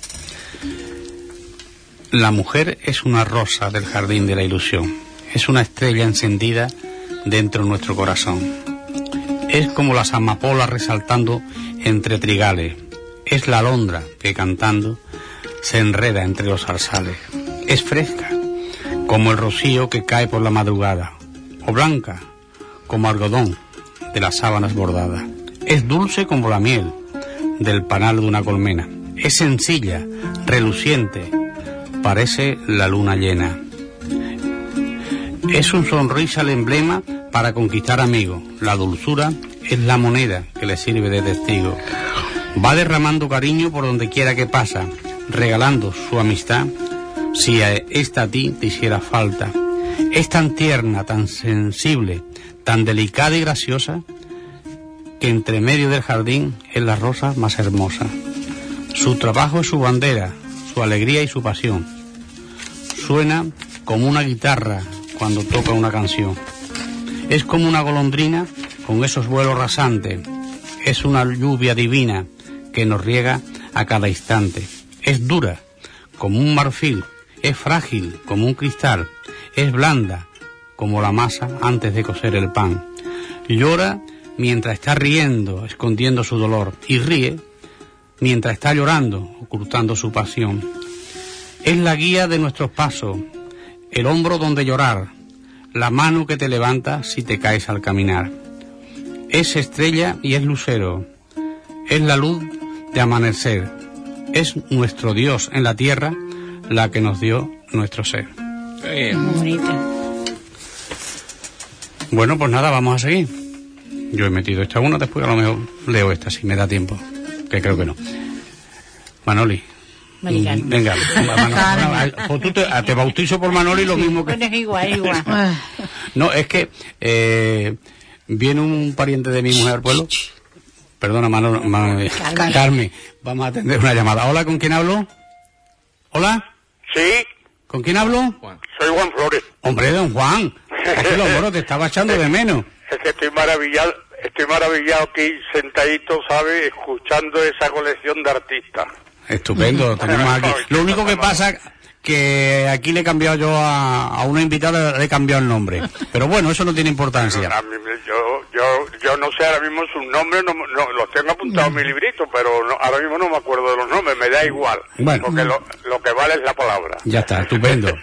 La mujer es una rosa del jardín de la ilusión. Es una estrella encendida dentro de nuestro corazón. Es como las amapolas resaltando entre trigales. Es la alondra que cantando se enreda entre los zarzales. Es fresca como el rocío que cae por la madrugada, o blanca como algodón de las sábanas bordadas. Es dulce como la miel del panal de una colmena. Es sencilla, reluciente, parece la luna llena. Es un sonrisa el emblema para conquistar amigos, la dulzura es la moneda que le sirve de testigo. Va derramando cariño por donde quiera que pasa, regalando su amistad si a esta a ti te hiciera falta. Es tan tierna, tan sensible, tan delicada y graciosa, que entre medio del jardín es la rosa más hermosa. Su trabajo es su bandera, su alegría y su pasión. Suena como una guitarra cuando toca una canción. Es como una golondrina con esos vuelos rasantes. Es una lluvia divina que nos riega a cada instante. Es dura como un marfil, es frágil como un cristal, es blanda como la masa antes de cocer el pan. Llora mientras está riendo, escondiendo su dolor, y ríe mientras está llorando, ocultando su pasión. Es la guía de nuestros pasos, el hombro donde llorar, la mano que te levanta si te caes al caminar. Es estrella y es lucero, es la luz de amanecer, es nuestro Dios en la tierra, la que nos dio nuestro ser. Muy bonita. Bueno, pues nada, vamos a seguir. Yo he metido esta una, después a lo mejor leo esta, si me da tiempo, que creo que no. Manoli. Maricano. Venga, Manoli, pues tú te bautizo por Manoli lo mismo que... Bueno, es igual. No, es que viene un pariente de mi mujer al pueblo. Perdona, Carmen. Vamos a atender una llamada. Hola, ¿con quién hablo? Hola. Sí, ¿Con quién hablo? soy Juan Flores. Hombre, don Juan. Aquí los moros te estaba echando de menos. Es que estoy maravillado aquí sentadito, ¿sabes? Escuchando esa colección de artistas. Estupendo, tenemos aquí. Lo único que pasa que aquí le he cambiado yo a una invitada, le he cambiado el nombre. Pero bueno, eso no tiene importancia. Yo no sé ahora mismo sus nombres, no los tengo apuntados en mi librito, pero ahora mismo no me acuerdo de los nombres, me da igual. Bueno, porque lo que vale es la palabra. Ya está, estupendo.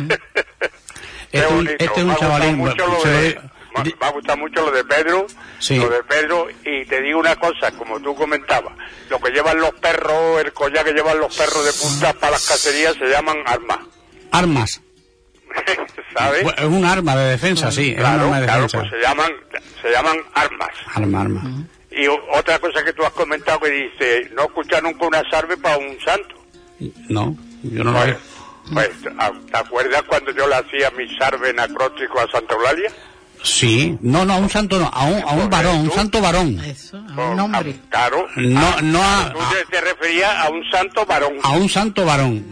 Este es un chavalín. Me ha gustado mucho lo de Pedro, sí. Lo de Pedro, y te digo una cosa, como tú comentabas, lo que llevan los perros, el collar que llevan los perros de puntas para las cacerías se llaman armas. Armas. ¿Sabes? Es un arma de defensa, sí. Claro, es un arma de defensa. Pues se llaman armas. Arma. Y otra cosa que tú has comentado que dice, no escuchar nunca una salve para un santo. No, yo no lo veo. Pues, ¿te acuerdas cuando yo le hacía mi salve en acróstico a Santa Eulalia? Sí, no, a un santo no, a un varón, un santo varón. Eso, a un hombre. Claro. Tú te referías a un santo varón. A un santo varón.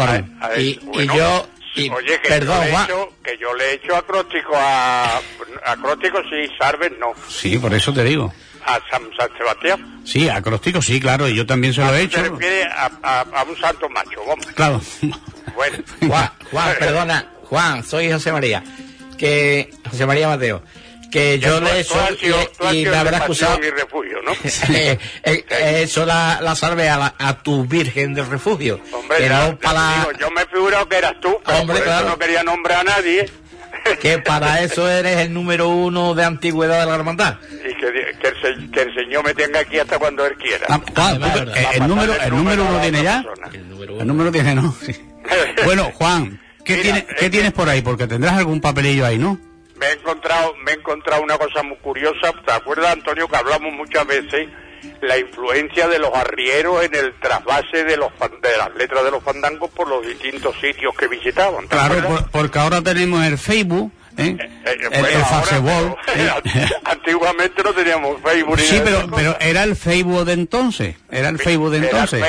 Oye, que yo le he hecho acróstico sí, salves no. Sí, por eso te digo. A San Sebastián. Sí, acróstico sí, claro, y yo también se lo he hecho. Se refiere a un santo macho, vamos. Claro. Bueno. Juan, perdona, Juan, soy José María Mateo, que yo le he hecho y me habrá excusado y refugio, ¿no? he hecho la salve a tu Virgen del Refugio. Hombre, yo me he figurado que eras tú, pero hombre, por eso no quería nombrar a nadie. Que para eso eres el número 1 de antigüedad de la hermandad. Y que el Señor me tenga aquí hasta cuando Él quiera. ¿El número 1 tiene ya? El número tiene, ¿no? Sí. Bueno, Juan, ¿qué tienes por ahí? Porque tendrás algún papelillo ahí, ¿no? Me he encontrado una cosa muy curiosa. ¿Te acuerdas, Antonio, que hablamos muchas veces la influencia de los arrieros en el trasvase de las letras de los fandangos por los distintos sitios que visitaban? Claro, porque ahora tenemos el Facebook, el Facebook. Antiguamente no teníamos Facebook. Sí, pero era el Facebook de entonces. Era el Facebook de entonces.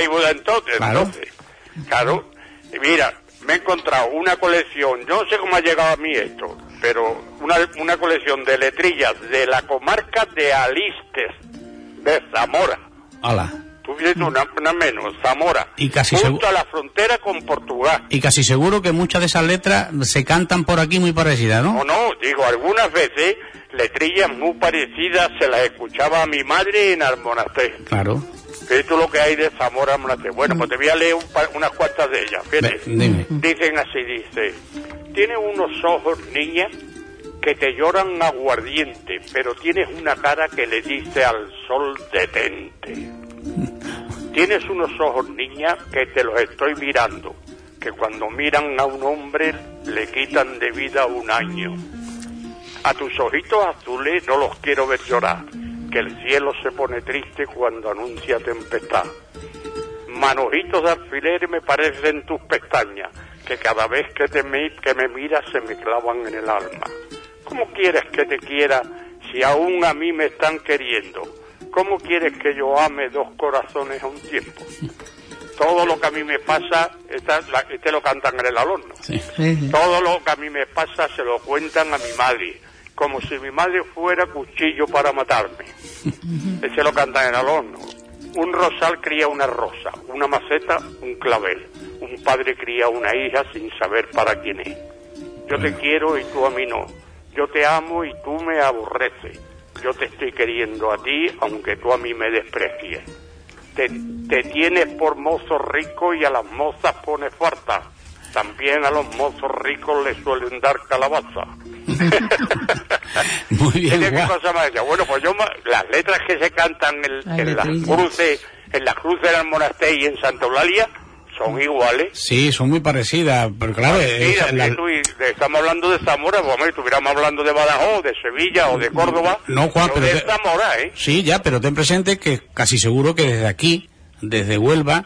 Claro. Y mira, me he encontrado una colección, yo no sé cómo ha llegado a mí esto, pero una colección de letrillas de la comarca de Alistes, de Zamora. Hola. Tú vienes una menos, Zamora. Y casi junto a la frontera con Portugal. Y casi seguro que muchas de esas letras se cantan por aquí muy parecidas, ¿no? No, digo, algunas veces letrillas muy parecidas se las escuchaba a mi madre en el monasterio. Claro. Esto es lo que hay de Zamora al monasterio. Bueno, pues te voy a leer unas cuantas de ellas. Fíjate. Dime. Dicen así, tiene unos ojos, niña, que te lloran aguardiente, pero tienes una cara que le dice al sol detente. Tienes unos ojos, niña, que te los estoy mirando, que cuando miran a un hombre le quitan de vida un año. A tus ojitos azules no los quiero ver llorar, que el cielo se pone triste cuando anuncia tempestad. Manojitos de alfiler me parecen tus pestañas, que cada vez que me miras se me clavan en el alma. ¿Cómo quieres que te quiera si aún a mí me están queriendo? ¿Cómo quieres que yo ame dos corazones a un tiempo? Todo lo que a mí me pasa, este lo cantan en el alumno. Sí. Todo lo que a mí me pasa se lo cuentan a mi madre, como si mi madre fuera cuchillo para matarme. Ese lo cantan en el alumno. Un rosal cría una rosa, una maceta, un clavel. Un padre cría una hija sin saber para quién es. Yo te quiero y tú a mí no. Yo te amo y tú me aborreces. Yo te estoy queriendo a ti, aunque tú a mí me desprecies. Te tienes por mozo rico y a las mozas pones farta. También a los mozos ricos les suelen dar calabaza. Muy bien, ¿Qué cosa más hecha? Bueno, pues las letras que se cantan en las cruces del monasterio y en Santa Eulalia son iguales. Sí, son muy parecidas, pero claro... Estamos hablando de Zamora, pues estuviéramos hablando de Badajoz, de Sevilla o de Córdoba. No, Juan, pero de Zamora, ¿eh? Sí, ya, pero ten presente que casi seguro que desde aquí, desde Huelva,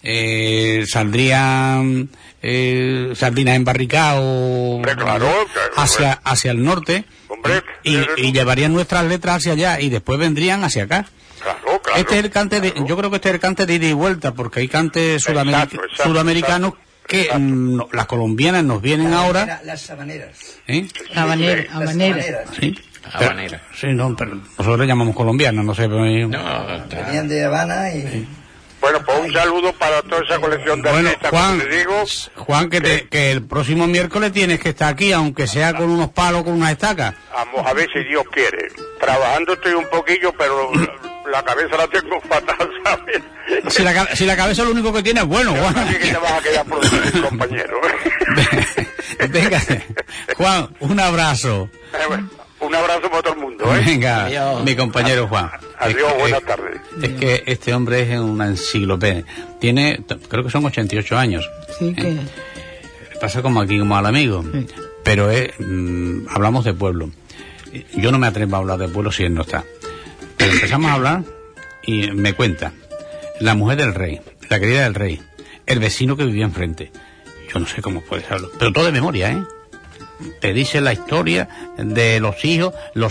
saldrían sardinas embarricadas claro, hacia el norte, hombre, y llevarían nuestras letras hacia allá y después vendrían hacia acá. Claro. Este es el cante yo creo que este es el cante de ida y vuelta, porque hay cantes sudamericanos que las colombianas nos vienen ahora. Las sabaneras. Habaneras. Sí. Habanera. Sí, no, pero nosotros le llamamos colombianas, no sé. Venían de Habana y... Sí. Bueno, pues un saludo para toda esa colección de artistas, Juan, como te digo. Juan, que el próximo miércoles tienes que estar aquí, aunque sea con unos palos, con unas estacas. Vamos a ver si Dios quiere. Trabajando estoy un poquillo, pero la cabeza la tengo fatal, ¿sabes? Si la cabeza lo único que tiene es bueno, Juan. Así que te vas a quedar pronto, compañero. Venga, Juan, un abrazo. Un abrazo para todo el mundo, ¿eh? Venga, adiós. Mi compañero Juan. Adiós, buenas tardes. Es que este hombre es una enciclopedia. Tiene, creo que son 88 años. Sí, que... Pasa como aquí, como al amigo. Sí. Pero hablamos de pueblo. Yo no me atrevo a hablar de pueblo si él no está. Pero empezamos a hablar y me cuenta. La mujer del rey, la querida del rey, el vecino que vivía enfrente. Yo no sé cómo puede saberlo. Pero todo de memoria, ¿eh? Te dice la historia de los hijos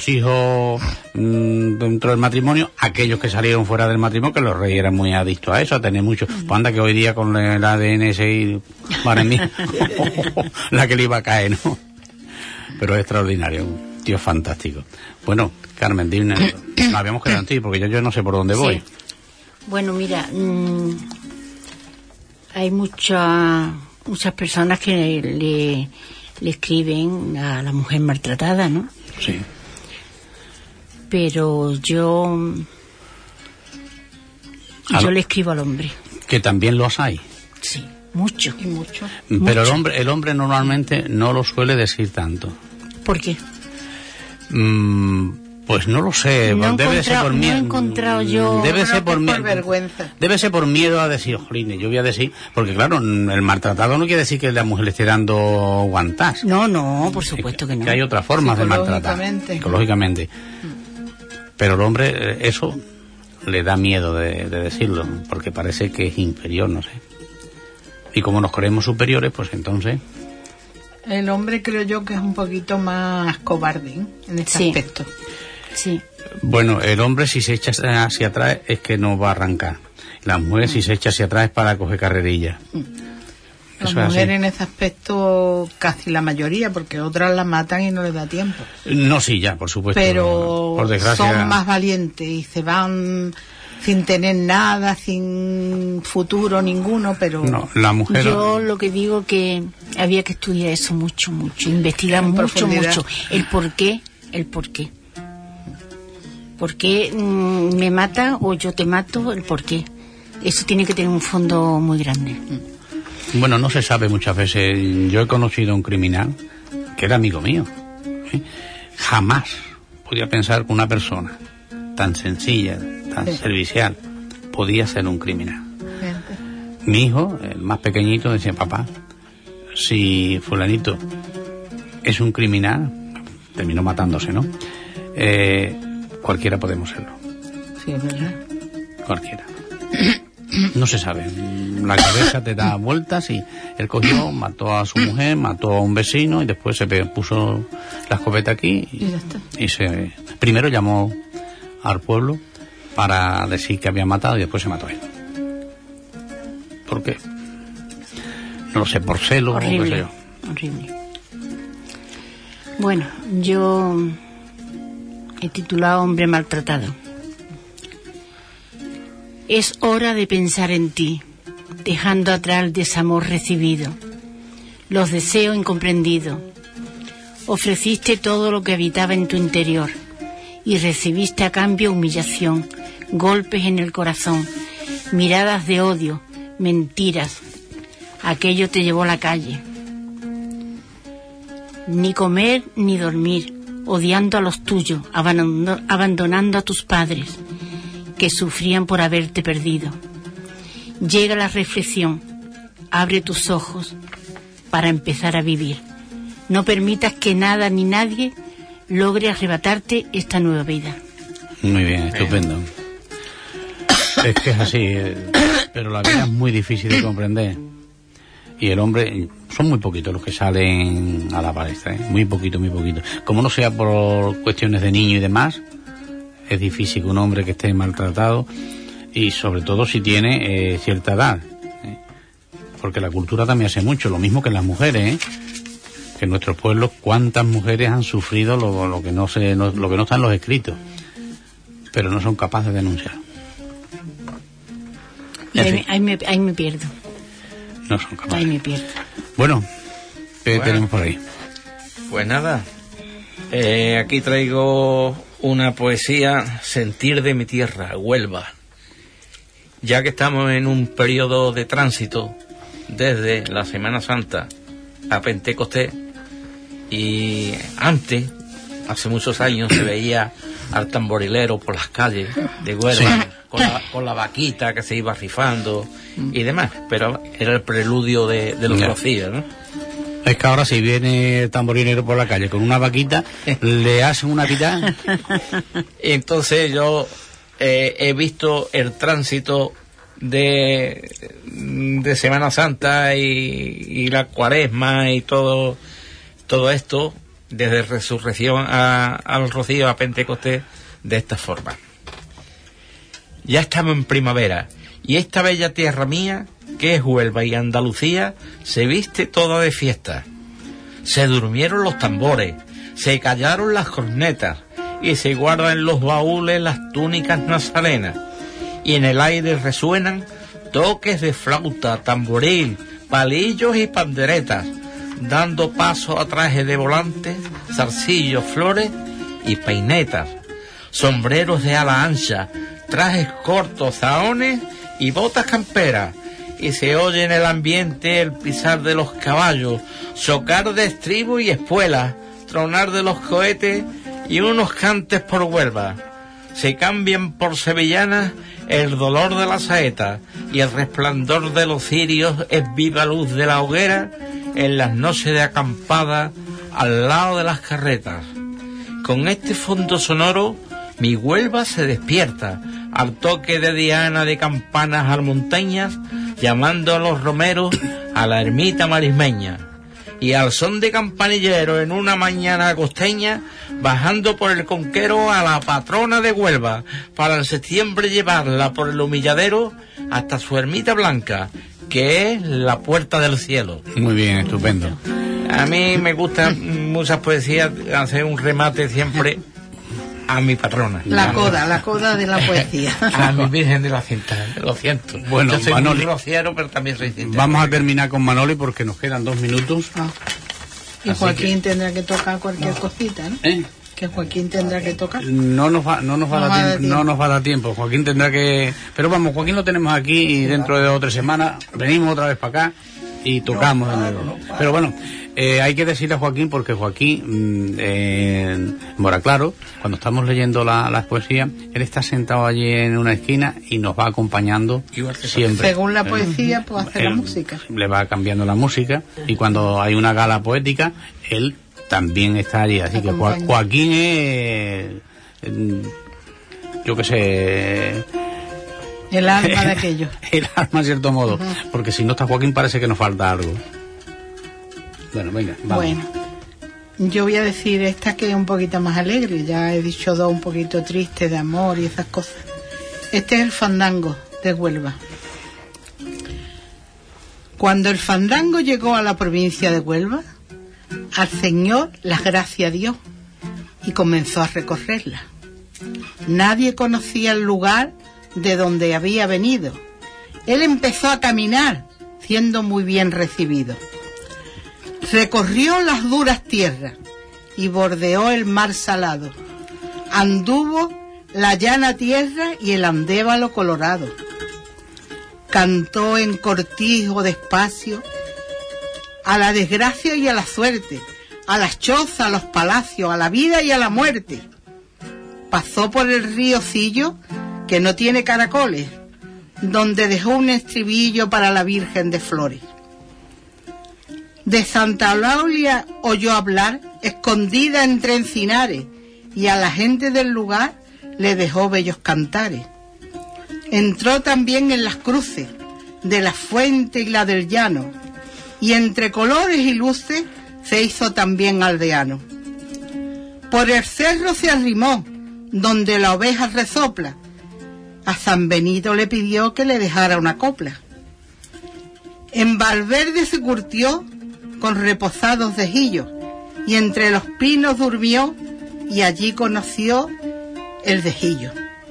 dentro del matrimonio, aquellos que salieron fuera del matrimonio, que los reyes eran muy adictos a eso, a tener mucho. Pues anda que hoy día con el ADN ese, madre mía, la que le iba a caer, ¿no? Pero es extraordinario, un tío fantástico. Bueno, Carmen, dime, nos habíamos quedado en ti, porque yo no sé por dónde voy. Bueno, mira, hay muchas personas que le escriben a la mujer maltratada, ¿no? Sí. Pero yo le escribo al hombre. Que también los hay. Sí, mucho. Y mucho. Pero el hombre normalmente no lo suele decir tanto. ¿Por qué? Pues no lo sé, debe ser por miedo. No he encontrado yo. Debe ser por vergüenza. Debe ser por miedo a decir, jolines, yo voy a decir, porque claro, el maltratado no quiere decir que la mujer le esté dando guantás. No, por supuesto que no. Que hay otras formas de maltratar. Psicológicamente. Pero el hombre, eso le da miedo de decirlo, porque parece que es inferior, no sé. Y como nos creemos superiores, pues entonces... El hombre creo yo que es un poquito más cobarde en este aspecto. Sí. Bueno, el hombre si se echa hacia atrás es que no va a arrancar. La mujer si se echa hacia atrás es para coger carrerilla. La mujer en ese aspecto casi la mayoría, porque otras la matan y no les da tiempo. No, sí, ya, por supuesto. Pero por desgracia, son más valientes y se van sin tener nada, sin futuro ninguno, pero... No, la mujer... Yo lo que digo que había que estudiar eso mucho, investigar mucho. El por qué. ¿Por qué me mata o yo te mato? El por qué. Eso tiene que tener un fondo muy grande. Bueno, no se sabe muchas veces. Yo he conocido a un criminal que era amigo mío. ¿Sí? Jamás podía pensar que una persona tan sencilla, tan servicial, podía ser un criminal. Mi hijo, el más pequeñito, decía, papá, si fulanito es un criminal, terminó matándose, ¿no? Cualquiera podemos serlo. Sí, es verdad. Cualquiera. No se sabe. La cabeza te da vueltas y él cogió, mató a su mujer, mató a un vecino y después se puso la escopeta aquí Y ya está. y primero llamó al pueblo para decir que había matado y después se mató él. ¿Por qué? No lo sé, por celo o qué sé Horrible, yo. horrible. Bueno, yo he titulado Hombre maltratado. Es hora de pensar en ti, dejando atrás el desamor recibido, los deseos incomprendidos. Ofreciste todo lo que habitaba en tu interior y recibiste a cambio humillación, golpes en el corazón, miradas de odio, mentiras. Aquello te llevó a la calle. Ni comer ni dormir, odiando a los tuyos, abandonando a tus padres, que sufrían por haberte perdido. Llega la reflexión, abre tus ojos para empezar a vivir. No permitas que nada ni nadie logre arrebatarte esta nueva vida. Muy bien, estupendo. Es que es así, pero la vida es muy difícil de comprender. Y el hombre, son muy poquitos los que salen a la palestra, ¿eh? Muy poquito, muy poquito. Como no sea por cuestiones de niño y demás, es difícil que un hombre que esté maltratado, y sobre todo si tiene cierta edad, ¿eh? Porque la cultura también hace mucho, lo mismo que las mujeres, ¿eh? Que en nuestros pueblos cuántas mujeres han sufrido lo que no está en los escritos, pero no son capaces de denunciar. Y ahí me pierdo. No son capaces. Ahí me pierdo. Bueno, ¿qué tenemos por ahí? Pues nada, aquí traigo una poesía, Sentir de mi tierra, Huelva. Ya que estamos en un periodo de tránsito desde la Semana Santa a Pentecostés, y antes, hace muchos años, se veía al tamborilero por las calles de Huelva, sí, con la vaquita que se iba rifando y demás, pero era el preludio de los rocíos, ¿no? Es que ahora si viene el tamborilero por la calle con una vaquita, le hacen una pitada. Entonces yo he visto el tránsito de Semana Santa y la Cuaresma y todo esto, desde Resurrección al Rocío, a Pentecostés, de esta forma. Ya estamos en primavera y esta bella tierra mía, que es Huelva y Andalucía, se viste toda de fiesta. Se durmieron los tambores, se callaron las cornetas y se guardan en los baúles las túnicas nazarenas, y en el aire resuenan toques de flauta, tamboril, palillos y panderetas, dando paso a trajes de volantes, zarcillos, flores y peinetas, sombreros de ala ancha, trajes cortos, zahones y botas camperas, y se oye en el ambiente el pisar de los caballos, chocar de estribo y espuelas, tronar de los cohetes y unos cantes por Huelva. Se cambian por sevillanas el dolor de la saeta, y el resplandor de los cirios es viva luz de la hoguera en las noches de acampada al lado de las carretas. Con este fondo sonoro mi Huelva se despierta al toque de diana de campanas almonteñas, llamando a los romeros a la ermita marismeña, y al son de campanillero en una mañana costeña, bajando por el conquero a la patrona de Huelva, para en septiembre llevarla por el humilladero hasta su ermita blanca, que es la puerta del cielo. Muy bien, estupendo. A mí me gustan muchas poesías, hacer un remate siempre a mi patrona. La coda de la poesía. A mi Virgen de la Cinta, lo siento. Bueno, yo soy Manoli, muy rociero, pero también soy cinta. Vamos a terminar con Manoli porque nos quedan 2 minutos. Y Así Joaquín tendrá que tocar cualquier cosita, ¿no? Que Joaquín tendrá que tocar. No nos va a dar tiempo. Joaquín tendrá que... Pero vamos, Joaquín lo tenemos aquí y dentro de 2 o 3 semanas venimos otra vez para acá y tocamos de nuevo. Pero bueno, hay que decirle a Joaquín, porque Joaquín, Moraclaro, cuando estamos leyendo las poesías, él está sentado allí en una esquina y nos va acompañando siempre. Según la poesía, pues hace la música. Le va cambiando la música, y cuando hay una gala poética, él también está allí. Así que Joaquín es yo qué sé, el alma de aquello. El alma, en cierto modo, porque si no está Joaquín parece que nos falta algo. Bueno, venga, vamos. Bueno, yo voy a decir esta que es un poquito más alegre. Ya he dicho dos un poquito tristes, de amor y esas cosas. Este es el fandango de Huelva. Cuando el fandango llegó a la provincia de Huelva, al Señor las gracias dio y comenzó a recorrerla. Nadie conocía el lugar de donde había venido. Él empezó a caminar, siendo muy bien recibido. Recorrió las duras tierras y bordeó el mar salado. Anduvo la llana tierra y el andévalo colorado. Cantó en cortijo despacio a la desgracia y a la suerte, a las chozas, a los palacios, a la vida y a la muerte. Pasó por el ríocillo que no tiene caracoles, donde dejó un estribillo para la Virgen de Flores. De Santa Eulalia oyó hablar, escondida entre encinares, y a la gente del lugar le dejó bellos cantares. Entró también en las cruces de la fuente y la del llano, y entre colores y luces se hizo también aldeano. Por el cerro se arrimó, donde la oveja resopla. A San Benito le pidió que le dejara una copla. En Valverde se curtió con reposados dejillos, y entre los pinos durmió, y allí conoció el dejillo.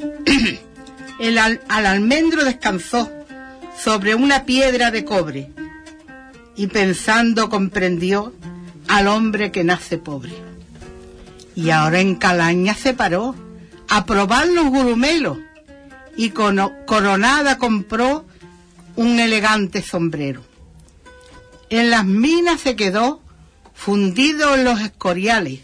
Al almendro descansó sobre una piedra de cobre, y pensando comprendió al hombre que nace pobre. Y ahora en Calaña se paró a probar los gurumelos, y coronada compró un elegante sombrero. En las minas se quedó fundido en los escoriales,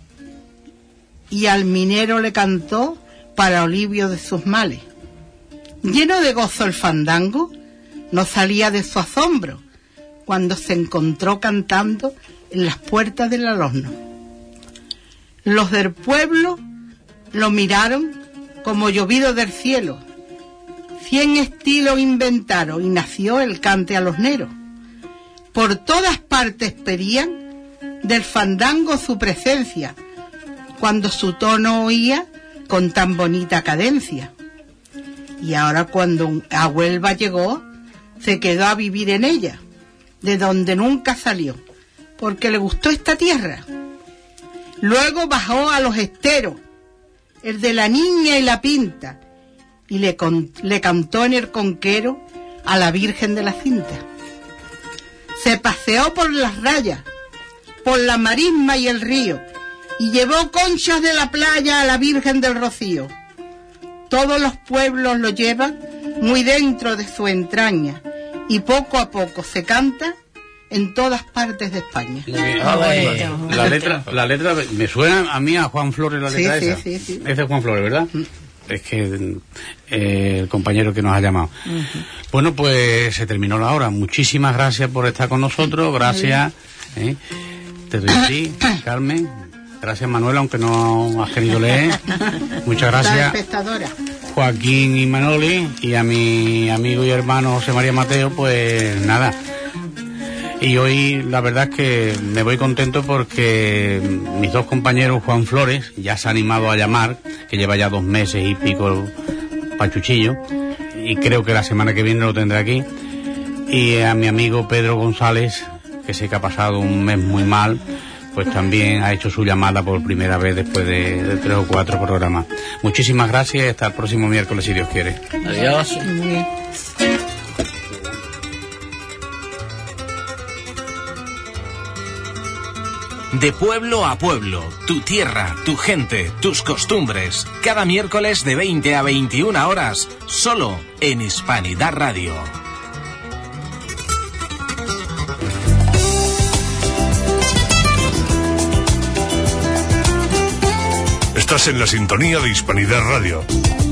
y al minero le cantó para alivio de sus males. Lleno de gozo el fandango, no salía de su asombro cuando se encontró cantando en las puertas del alorno. Los del pueblo lo miraron como llovido del cielo. 100 estilos inventaron y nació el cante alornero. Por todas partes pedían del fandango su presencia, cuando su tono oía con tan bonita cadencia. Y ahora cuando a Huelva llegó, se quedó a vivir en ella, de donde nunca salió, porque le gustó esta tierra. Luego bajó a los esteros, el de la Niña y la Pinta, y le cantó en el conquero a la Virgen de la Cinta. Se paseó por las rayas, por la marisma y el río, y llevó conchas de la playa a la Virgen del Rocío. Todos los pueblos lo llevan muy dentro de su entraña, y poco a poco se canta en todas partes de España. La letra me suena a mí a Juan Flores, la letra esa. Sí. Es de Juan Flores, ¿verdad? Es que el compañero que nos ha llamado. Bueno, pues se terminó la hora. Muchísimas gracias por estar con nosotros. Gracias. Te doy a ti, Carmen. Gracias, Manuela, aunque no has querido leer. Muchas gracias, Joaquín y Manoli, y a mi amigo y hermano José María Mateo. Pues nada. Y hoy la verdad es que me voy contento porque mis dos compañeros, Juan Flores, ya se ha animado a llamar, que lleva ya 2 meses y pico pachuchillo, y creo que la semana que viene lo tendré aquí. Y a mi amigo Pedro González, que sé que ha pasado un mes muy mal, pues también ha hecho su llamada por primera vez después de 3 o 4 programas. Muchísimas gracias y hasta el próximo miércoles, si Dios quiere. Adiós. De pueblo a pueblo, tu tierra, tu gente, tus costumbres. Cada miércoles de 20 a 21 horas, solo en Hispanidad Radio. Estás en la sintonía de Hispanidad Radio.